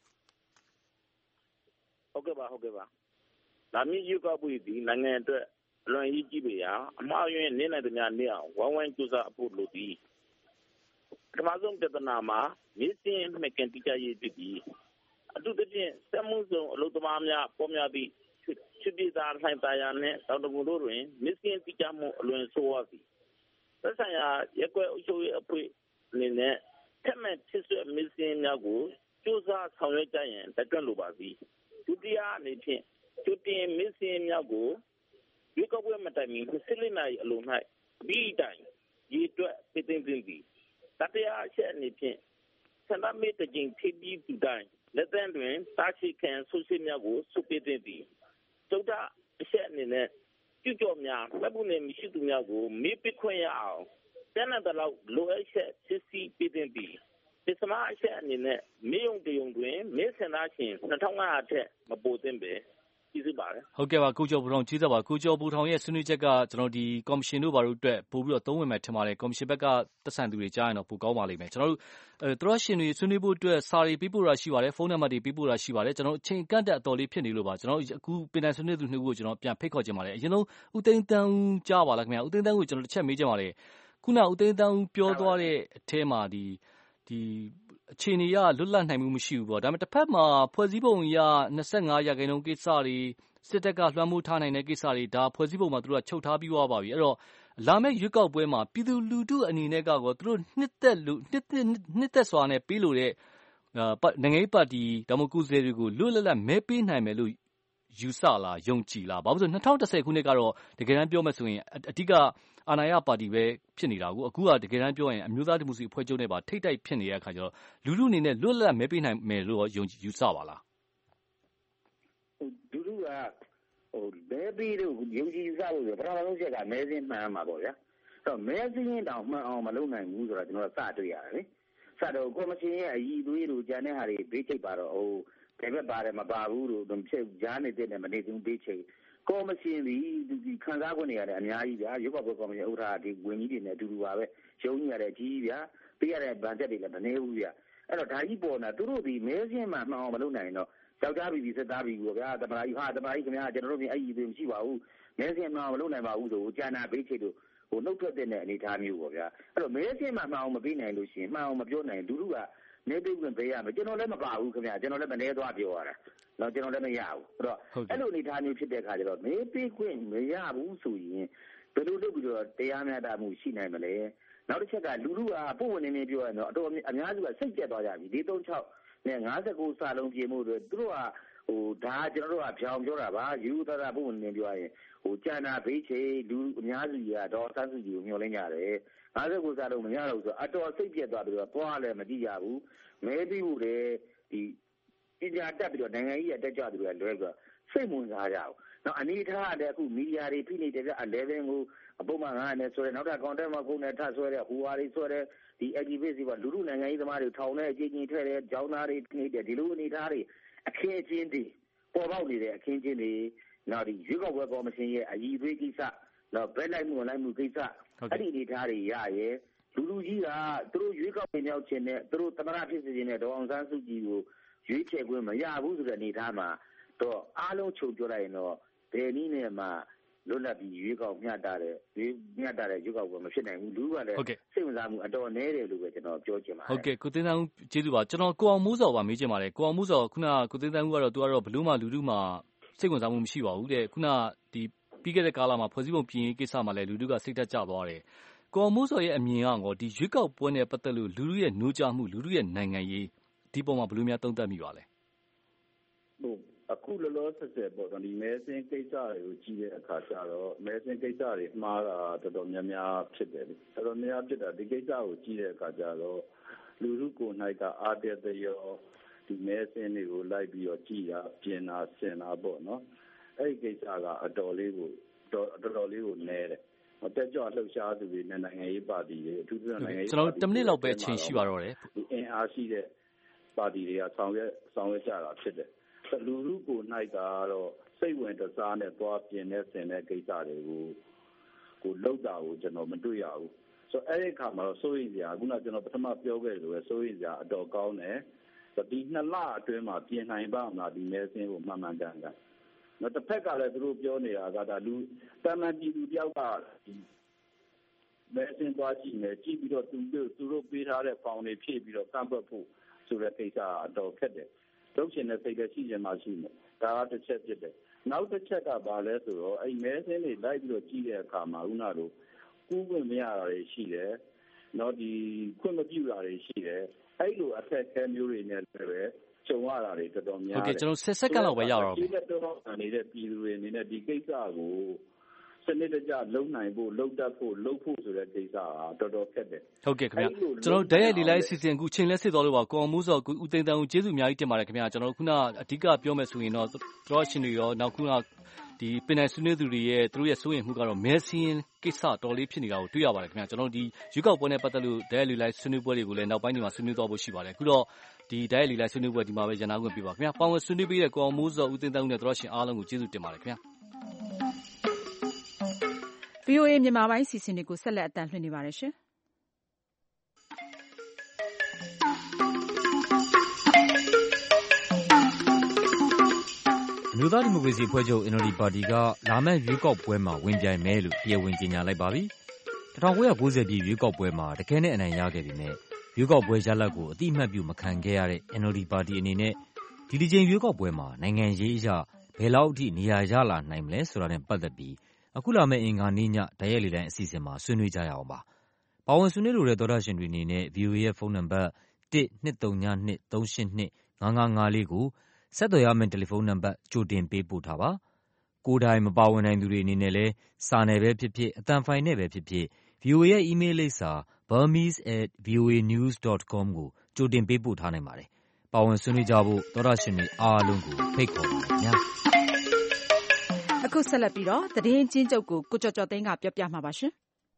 ဟုတ်ကဲ့ပါဟုတ်ကဲ့ပါလာမည့်ရွေးကောက်ပွဲဒီနိုင်ငံအတွက်အလွန်ကြီးကြည့်ပေရာအမှားယွင်းနေနိုင်တဲ့များနေအောင်ဝိုင်းဝန်းကြိုးစားအဖို့လိုသည်ပထမဆုံးပြဿနာမှာမင်းစင်းမကန်တိကျရေးဖြစ်ပြီးအထူးသဖြင့်စက်မှုဆောင်အလုပ်သမားများပေါ်များသည့်ချစ်ပြည်သားဆိုင်သားရနဲ့တောင်တကူတို့တွင်မင်းစင်းတိကျမှုအလွန်ဆိုးဝါးသည်သက်ဆိုင်ရာရက်ွက်အုပ်ချုပ်ရေးအဖွဲ့အနေနဲ့ထက်မဲ့ချစ်ဆွေမင်းစင်းများကိုကြိုးစားဆောင်ရွက်ကြရန်တက်ကြွလိုပါသည်ဒုတိယအနေဖြင့်ကျွတင်မင်းစင်းများကိုရွေးကောက်ပွဲမတိုင်မီ၂၄နာရီအလုံး၌ပြီးတိုင်ရည်တွက်ပြည်သိမ်းသိမ်းသည်တတိယအချက်အနေဖြင့်ဆန္ဒမေတ္တကျင်းဖြစ်ပြီးသူတိုင်းလက်သန်းတွင်တာရှိခံဆုရှိများကိုစုပေးသိမ်းသည်သုဒ္ဓအချက်အနေနဲ့ပြုကြောများလက်ပုန်မရှိသူများကိုမေးပခွင့်ရအောင်တန်းတဲ့လောက်လိုအပ်ချက်စစ်စီပြည်သိမ်းသည်ဒီစမအချက်အနေနဲ့မေယုံတယုံတွင်မေဆန္ဒရှင်၂၅၀၀ထက်မပိုသင့်ပဲကျေးဇူးပါတယ်ဟုတ်ကဲ့ပါကိုကျော်ဘူထောင်ကျေးဇူးပါကိုကျော်ဘူထောင်ရဲ့ဆွေးနွေးချက်ကကျွန်တော်ဒီကော်မရှင်တို့ဘာလို့အတွက်ပို့ပြီးတော့သုံးဝင်မယ်ထင်ပါတယ်ကော်မရှင်ဘက်ကသက်ဆိုင်သူတွေကြားရင်တော့ပိုကောင်းပါလိမ့်မယ်ကျွန်တော်တို့အဲတရရှင်တွေဆွေးနွေးဖို့အတွက်စာရီပေးပို့တာရှိပါတယ်ဖုန်းနံပါတ်တွေပေးပို့တာရှိပါတယ်ကျွန်တော်အချိန်ကန့်တက်အတော်လေးဖြစ်နေလို့ပါကျွန်တော်အခုပင်တိုင်ဆွေးနွေးသူနှစ်ခုကိုကျွန်တော်ပြန်ဖိတ်ခေါ်ခြင်းပါတယ်အရင်ဆုံးဦးသိန်းတန်းဦးကြားပါလားခင်ဗျာဦးသိန်းတန်းကိုကျွန်တော်တစ်ချက်မေးချင်ပါတယ်ခုနဦးသိန်းတန်းဦးပြောသွားတဲ့အထဲမှာဒီဒီအခြေအနေကလွတ်လပ်နိုင်မှုမရှိဘူးပေါ့ဒါပေမဲ့တစ်ဖက်မှာဖွဲ့စည်းပုံအရ၂၅ရာခိုင်နှုန်းကိစ္စတွေစစ်တပ်ကလွှမ်းမိုးထားနိုင်တဲ့ကိစ္စတွေဒါဖွဲ့စည်းပုံမှာသူတို့ကချုပ်ထားပြီးသွားပါပြီအဲ့တော့လာမယ့်ရွေးကောက်ပွဲမှာပြည်သူလူထုအနေနဲ့ကောသူတို့နှစ်သက်လူနှစ်သက်နှစ်သက်စွာနဲ့ပေးလို့တဲ့နိုင်ငံရေးပါတီဒါမှမဟုတ်ကိုယ်စားလှယ်တွေကိုလွတ်လပ်လပ်မဲပေးနိုင်မယ်လို့ယူဆလားယုံကြည်လားဘာလို့ဆို၂၀၁၀ခုနှစ်ကတော့တကယ်တမ်းပြောမယ်ဆိုရင်အဓိကအာဏာရပါတီပဲဖြစ်နေတာကိုအခုကတကယ်တမ်းပြောရင်အမျိုးသားဒီမိုကရေစီအဖွဲ့ချုပ်နဲ့ပါထိတ်တိုက်ဖြစ်နေတဲ့အခါကျတော့လူလူအနေနဲ့လွတ်လပ်မဲပေးနိုင်မယ်လို့ယုံကြည်ယူဆပါလားလူလူကဟိုမဲပေးလို့ယုံကြည်ယူဆလို့ပထမဆုံးချက်ကမဲစင်းမှန်မှာပေါ့ဗျာအဲ့တော့မဲစင်းတောင်မှန်အောင်မလုပ်နိုင်ဘူးဆိုတော့ကျွန်တော်စတွေ့ရတယ်လေစတော့ကော်မရှင်ရဲ့အည်သွေးတို့ဂျန်တဲ့ဟာတွေဘေးချိတ်ပါတော့ဟိုဘယ်ဘက်ပါတယ်မပါဘူးလို့ဖြစ်ကြားနေတဲ့နဲ့မနေသူဘေးချိတ်ကော်မရှင်ဒီဒီခံစား권နေရတယ်အများကြီးဗျာရုပ်ပေါ်ကော်မရှင်ဥထာဒီဝင်ကြီးတွေနဲ့အတူတူပါပဲရုံးကြီးရတဲ့ကြီးဗျာပေးရတဲ့ဗန်ချက်တွေလည်းမနေဘူးဗျာအဲ့တော့ဒါကြီးပေါ်လာသူတို့ဒီမဲစင်းမှမှန်အောင်မလုပ်နိုင်တော့ယောက်ျားပြည်ပြည်စစ်သားပြည်ပေါ့ဗျာတမနာကြီးဟာတမနာကြီးခင်ဗျာကျွန်တော်တို့မြင်အဲ့ဒီမရှိပါဘူးမဲစင်းမှန်အောင်မလုပ်နိုင်ပါဘူးဆိုဂျန်နာဘေးချိတ်တို့ဟိုနှုတ်ထွက်တဲ့အနေအထားမျိုးပေါ့ဗျာအဲ့တော့မဲစင်းမှမှန်အောင်မပေးနိုင်လို့ရှိရင်မှန်အောင်မပြောနိုင်လူလူကနေပေးခွင့်ပေးရမယ်ကျွန်တော်လည်းမပါဘူးခင်ဗျာကျွန်တော်လည်းမနေသွားပြောရတာတော့ကျွန်တော်လည်းမရဘူးအဲ့တော့အဲ့လိုအနေအထားမျိုးဖြစ်တဲ့အခါကျတော့မဲပေးခွင့်မရဘူးဆိုရင်ဘယ်လိုလုပ်ပြီးတော့တရားမျှတမှုရှိနိုင်မလဲနောက်တစ်ချက်ကလူလူကပုံဝင်နေနေပြောရတော့အတော်အများစုကစိတ်ကြက်သွားကြပြီ၄၃၆နဲ့၅၉စာလုံးပြေမှုတွေသူတို့ကဟိုဒါကျွန်တော်တို့ကဖြောင်ပြောတာပါယူသတာပုံဝင်နေပြောရရင်ဟိုကျန်တာဘေးချေလူအများစုကြီးကတော့စမ်းစုကြီးကိုမျှော်လင့်ကြတယ်၅၉စာလုံးမရတော့ဘူးဆိုအတော်စိတ်ပြက်သွားပြီးတော့သွားလည်းမကြည့်ရဘူးမဲပြီးဖို့လေဒီပညာတက်ပြီးတော့နိုင်ငံကြီးရတက်ကြသူတွေကလွဲပြီးတော့စိတ်ဝင်စားကြအောင်နောက်အနေထားတဲ့အခုမီဒီယာတွေဖိနေတယ်ပြအလဲဘင်းကိုအပုံမှန်ငါးနဲ့ဆိုရဲနောက်ထပ် content မှာဖုန်းနဲ့ထပ်ဆွဲတဲ့ဟိုဟာတွေဆွဲတဲ့ဒီ activist တွေပါလူလူနိုင်ငံရေးသမားတွေထောင်တဲ့အချင်းချင်းထဲတဲ့ကြောင်းသားတွေနေတယ်ဒီလိုအနေထားတွေအခင်းအကျင်းတွေပေါ်ပေါက်နေတဲ့အခင်းအကျင်းတွေနောက်ဒီရွေးကောက်ပွဲကော်မရှင်ရဲ့အည်သွေးကိစ္စနောက်ဘက်လိုက်မှုလိုက်မှုကိစ္စအဲ့ဒီအနေထားတွေရရဲ့လူလူကြီးကသူတို့ရွေးကောက်ပြင်ရောက်ခြင်းနဲ့သူတို့သမရဖြစ်စေခြင်းနဲ့ဒေါအောင်ဆန်းစုကြည်ကိုရွေးချယ်ခွင့်မရဘူးဆိုတဲ့အနေထားမှာတော့အားလုံးချုပ်ပြောလိုက်ရင်တော့ဘယ်နည်းနဲ့မှလွတ်လပ်ပြီးရွေးကောက်မျှတတဲ့ရွေးမျှတတဲ့ရွေးကောက်ပွဲမဖြစ်နိုင်ဘူးလူကလည်းစိတ်ဝင်စားမှုအတော်နည်းတယ်လို့ပဲကျွန်တော်ပြောချင်ပါတယ်ဟုတ်ကဲ့ကိုသိန်းသန်းဦးကျေးဇူးပါကျွန်တော်ကိုအောင်မိုးစောပါမေးချင်ပါတယ်ကိုအောင်မိုးစောခုနကိုသိန်းသန်းဦးကတော့သူကတော့ဘလူးမှလူလူမှစိတ်ဝင်စားမှုမရှိပါဘူးတဲ့ခုနဒီပြီးခဲ့တဲ့ကာလမှာဖွဲ့စည်းပုံပြင်ရေးကိစ္စမှာလည်းလူထုကစိတ်သက်ကြသွားတယ်။ကိုအောင်မိုးစောရဲ့အမြင်ကငေါဒီရွေးကောက်ပွဲနဲ့ပတ်သက်လို့လူထုရဲ့နှိုးကြားမှုလူထုရဲ့နိုင်ငံရေးဒီပုံမှာဘယ်လိုများသုံးသပ်မိပါလဲ။ဟုတ်အခုလောလောဆယ်ဆယ်ပေါ့နော်ဒီမဲစင်းကိစ္စတွေကိုကြည့်တဲ့အခါကျတော့မဲစင်းကိစ္စတွေမှားတာတော်တော်များများဖြစ်တယ်လေတော်တော်များဖြစ်တာဒီကိစ္စကိုကြည့်တဲ့အခါကျတော့လူထုကိုယ်၌ကအားတက်တဲ့ရောဒီမဲစင်းတွေကိုလိုက်ပြီးတော့ကြည်တာပြင်တာဆင်တာပေါ့နော်အဲ့ဒီကိစ္စကအတော်လေးကိုတော်တော်လေးကိုနဲတယ်တက်ကြွလှုပ်ရှားသူတွေနဲ့နိုင်ငံရေးပါတီတွေအထူးသဖြင့်နိုင်ငံရေးကျွန်တော်တစ်မိနစ်လောက်ပဲအချိန်ရှိပါတော့တယ်ဒီအင်အားရှိတဲ့ပါတီတွေကဆောင်ရွက်ဆောင်ရွက်ကြတာဖြစ်တယ်လူလူကို၌ကတော့စိတ်ဝင်တစားနဲ့သွားပြင်တဲ့ဆင်တဲ့ကိစ္စတွေကိုကိုလောက်တာကိုကျွန်တော်မတွေ့ရဘူးဆိုတော့အဲ့ဒီအခါမှာတော့စိုးရိမ်စရာခုနကကျွန်တော်ပထမပြောခဲ့လို့ပဲစိုးရိမ်စရာအတော်ကောင်းတယ်ဒီနှစ်လအတွင်းမှာပြင်နိုင်ပါမလားဒီမဲစင်းကိုမှန်မှန်ကန်ကန်နော်တစ်ဖက်ကလည်းသူတို့ပြောနေတာကဒါလူတမန်ပြည်သူတယောက်ကဒီမဲစင်းသွားကြည့်မယ်ကြည့်ပြီးတော့သူတို့သူတို့ပေးထားတဲ့ပေါင်တွေဖြည့်ပြီးတော့ကန့်ကွက်ဖို့ဆိုတဲ့ကိစ္စအတော်ခက်တယ်လုပ်ရှင်တဲ့စိတ်ကရှိချင်မှရှိမယ်ဒါကတစ်ချက်ဖြစ်တယ်နောက်တစ်ချက်ကဘာလဲဆိုတော့အဲ့မဲစင်းတွေလိုက်ပြီးတော့ကြည့်တဲ့အခါမှာဦးနာတို့ကူးခွင့်မရတာတွေရှိတယ်နော်ဒီခွင့်မပြုတာတွေရှိတယ်အဲ့လိုအထက်ခဲမျိုးတွေနဲ့လည်းပဲကြုံရတာတွေတော်တော်များတယ်ဟုတ်ကဲ့ကျွန်တော်ဆယ်စက္ကန့်လောက်ပဲရတော့ဒီလက်တော့နေတဲ့ပြည်သူတွေအနေနဲ့ဒီကိစ္စကိုစနစ်တကျလုံနိုင်ဖို့လုံတတ်ဖို့လုံဖို့ဆိုတဲ့ကိစ္စကတော်တော်ခက်တယ်ဟုတ်ကဲ့ခင်ဗျာကျွန်တော်တိုက်ရိုက်ဒီလိုက်စီစဉ်အခုချိန်လဲစစ်တော်လို့ပါကိုအောင်မိုးစောဦးသိန်းတန်းဦးကျေးဇူးအများကြီးတင်ပါတယ်ခင်ဗျာကျွန်တော်ခုနအဓိကပြောမယ်ဆိုရင်တော့တော်ရှင်တွေရောနောက်ခုနဒီပင်နိုင်ဆွေးနွေးသူတွေရဲ့သူတို့ရဲ့စိုးရိမ်မှုကတော့မဲစင်းကိစ္စတော်လေးဖြစ်နေတာကိုတွေ့ရပါတယ်ခင်ဗျာကျွန်တော်ဒီရွေးကောက်ပွဲနဲ့ပတ်သက်လို့တိုက်ရိုက်လိုက်ဆွေးနွေးပွဲတွေကိုလည်းနောက်ပိုင်းတွေမှာဆွေးနွေးသွားဖို့ရှိပါတယ်အခုတော့ဒီတိုက်ရိုက်လိုက်ဆွေးနွေးပွဲဒီမှာပဲရန်နာခွင့်ပြပါခင်ဗျာပေါဝင်ဆွေးနွေးပေးတဲ့ကိုအောင်မိုးစောဦးသိန်းတန်းဦးနဲ့တော်ရှင်အားလုံးကိုကျေးဇူးတင်ပါတယ်ခင်ဗျာဗွီအိုအေ မြန်မာပိုင်းစီစဉ်တွေကိုဆက်လက်အသံလွှင့်နေပါတယ်ရှင်။အမျိုးသားဒီမိုကရေစီအဖွဲ့ချုပ် အန် အယ်လ် ဒီ ပါတီကလာမယ့်ရွေးကောက်ပွဲမှာဝင်ပြိုင်မယ်လို့တရားဝင်ကြေညာလိုက်ပါပြီ။၁၉၉၀ပြည့်ရွေးကောက်ပွဲမှာတခဲနဲ့အနိုင်ရခဲ့ပေမဲ့ရွေးကောက်ပွဲရလဒ်ကိုအတိအမှတ်ပြုမခံခဲ့ရတဲ့ အန် အယ်လ် ဒီ ပါတီအနေနဲ့ဒီတစ်ကြိမ်ရွေးကောက်ပွဲမှာနိုင်ငံရေးအရဘယ်လောက်အထိနေရာရလာနိုင်မလဲဆိုတာနဲ့ပတ်သက်ပြီးအခုလာမယ့်အင်္ဂါနေ့ညတိုက်ရိုက်လေတိုင်းအစီအစဉ်မှာဆွေးနွေးကြရအောင်ပါ။ပါဝင်ဆွေးနွေးလိုတဲ့သောတရှင်တွေအနေနဲ့ ဗွီအိုအေရဲ့ဖုန်းနံပါတ်တစ်နှစ်သုံးညနှစ်သုံးရှစ်နှစ်ငါးငါးငါးလေးကိုဆက်သွယ်ရမယ့်တယ်လီဖုန်းနံပါတ်ကြိုတင်ပေးပို့ထားပါ။ကိုယ်တိုင်မပါဝင်နိုင်သူတွေအနေနဲ့လည်းစာနယ်ပဲဖြစ်ဖြစ်အသံဖိုင်နဲ့ပဲဖြစ်ဖြစ် ဗွီအိုအေ ရဲ့ email လိပ်စာ burmese at voa news dot com ကိုကြိုတင်ပေးပို့ထားနိုင်ပါတယ်။ပါဝင်ဆွေးနွေးကြဖို့သောတရှင်တွေအားလုံးကိုဖိတ်ခေါ်ပါတယ်ခင်ဗျာ။အခုဆက်လက်ပြီးတော့သတင်းချင်းချုပ်ကိုကိုကျော်ကျော်သိန်းကပြောပြမှာပါရှင်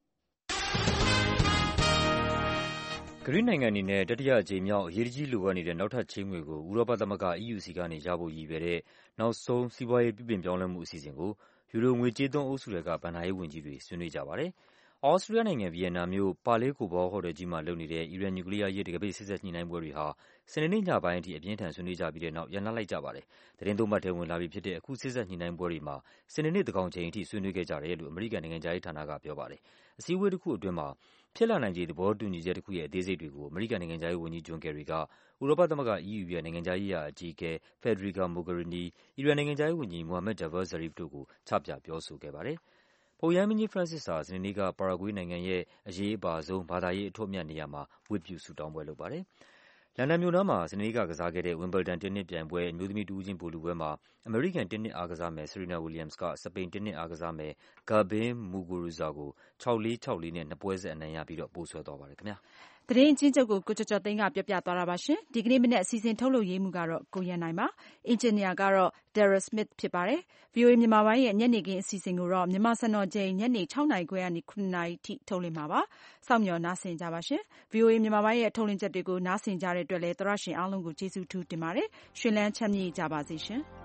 ။ဂရိနိုင်ငံအနေနဲ့တတိယအကြိမ်မြောက်အရေးကြီးလိုအပ်နေတဲ့နောက်ထပ်ချေးငွေကိုဥရောပသမဂ္ဂ အီးယူ စီကနေရဖို့ရည်ရွယ်တဲ့နောက်ဆုံးစီးပွားရေးပြုပြင်ပြောင်းလဲမှုအစီအစဉ်ကိုယူရိုငွေကြေးသုံးအုပ်စုတွေကဘဏ္ဍာရေးဝန်ကြီးတွေဆွေးနွေးကြပါတယ်။ဩစတြေးလျနိုင်ငံဗီယက်နာမြို့ပါလေးကိုဘောဟိုတယ်ကြီးမှာလုပ်နေတဲ့အီရန်နျူကလ িয়ার ရေးတကပိတ်စစ်ဆက်ညှိနှိုင်းပွဲတွေဟာစနေနေ့ညပိုင်းအထိအပြင်းထန်ဆွေးနွေးကြပြီးတဲ့နောက်ရပ်နားလိုက်ကြပါတယ်။သတင်းသုံးပတ်ထဲဝင်လာပြီဖြစ်တဲ့အခုစစ်ဆက်ညှိနှိုင်းပွဲတွေမှာစနေနေ့သကောင်ချိန်အထိဆွေးနွေးခဲ့ကြတယ်လို့အမေရိကန်နိုင်ငံခြားရေးဌာနကပြောပါတယ်။အစည်းအဝေးတစ်ခုအတွင်းမှာဖြစ်လာနိုင်ခြေသဘောတူညီချက်တစ်ခုရဲ့အသေးစိတ်တွေကိုအမေရိကန်နိုင်ငံခြားရေးဝန်ကြီးဂျွန်ကယ်ရီကဥရောပသမဂ္ဂ အီးယူ ရဲ့နိုင်ငံခြားရေးရာအကြီးအကဲ Federica Mogherini, အီရန်နိုင်ငံခြားရေးဝန်ကြီး Mohammad Javad Zarif တို့ကိုချပြပြောဆိုခဲ့ပါတယ်။ပုပ်ရဟန်းမင်းကြီး Francis ဟာစနေနေ့ကပါရာဂွေးနိုင်ငံရဲ့အရေးအပါဆုံးဘာသာရေးအထွဋ်အမြတ်နေရာမှာဝတ်ပြုဆုတောင်းပွဲလုပ်ပါတယ်။လန်ဒန်မြို့နားမှာစနေနေ့ကကစားခဲ့တဲ့ Wimbledon တင်းနစ်ပြိုင်ပွဲအမျိုးသမီးတဦးချင်းဗိုလ်လုပွဲမှာအမေရိကန်တင်းနစ်အားကစားမယ် Serena Williams ကစပိန်တင်းနစ်အားကစားမယ် Garbine Muguruza ကိုခြောက်လေး ခြောက်လေးနဲ့နှစ်ပွဲဆက်အနိုင်ရပြီးတော့ပိုဆွဲသွားပါတယ်ခင်ဗျာ။သတင်းအချင်းချုပ်ကိုကိုကျော်ကျော်သိန်းကပြောပြသွားတာပါရှင်။ဒီကနေ့မနေ့အစီအစဉ်ထုတ်လုပ်ရေးမှုကတော့ကိုရန်နိုင်ပါ။အင်ဂျင်နီယာကတော့ Daryl Smith ဖြစ်ပါတယ်။ ဗွီအိုအေမြန်မာပိုင်းရဲ့ညနေခင်းအစီအစဉ်ကိုတော့မြန်မာစံတော်ချိန်ညနေခြောက်နာရီခွဲကနေခုနှစ်နာရီထိထုတ်လွှင့်မှာပါ။စောင့်မျှော်နားဆင်ကြပါရှင်။ ဗွီအိုအေမြန်မာပိုင်းရဲ့ထုတ်လွှင့်ချက်တွေကိုနားဆင်ကြတဲ့အတွက်လည်းသောတရှင်အားလုံးကိုကျေးဇူးထူးတင်ပါတယ်။ရွှင်လန်းချမ်းမြေ့ကြပါစေရှင်။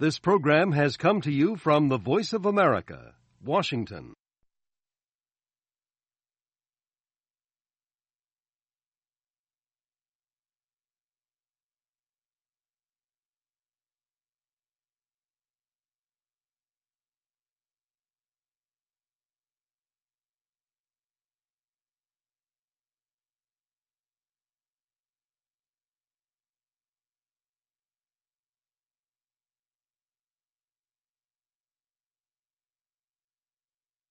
This program has come to you from the Voice of America, Washington.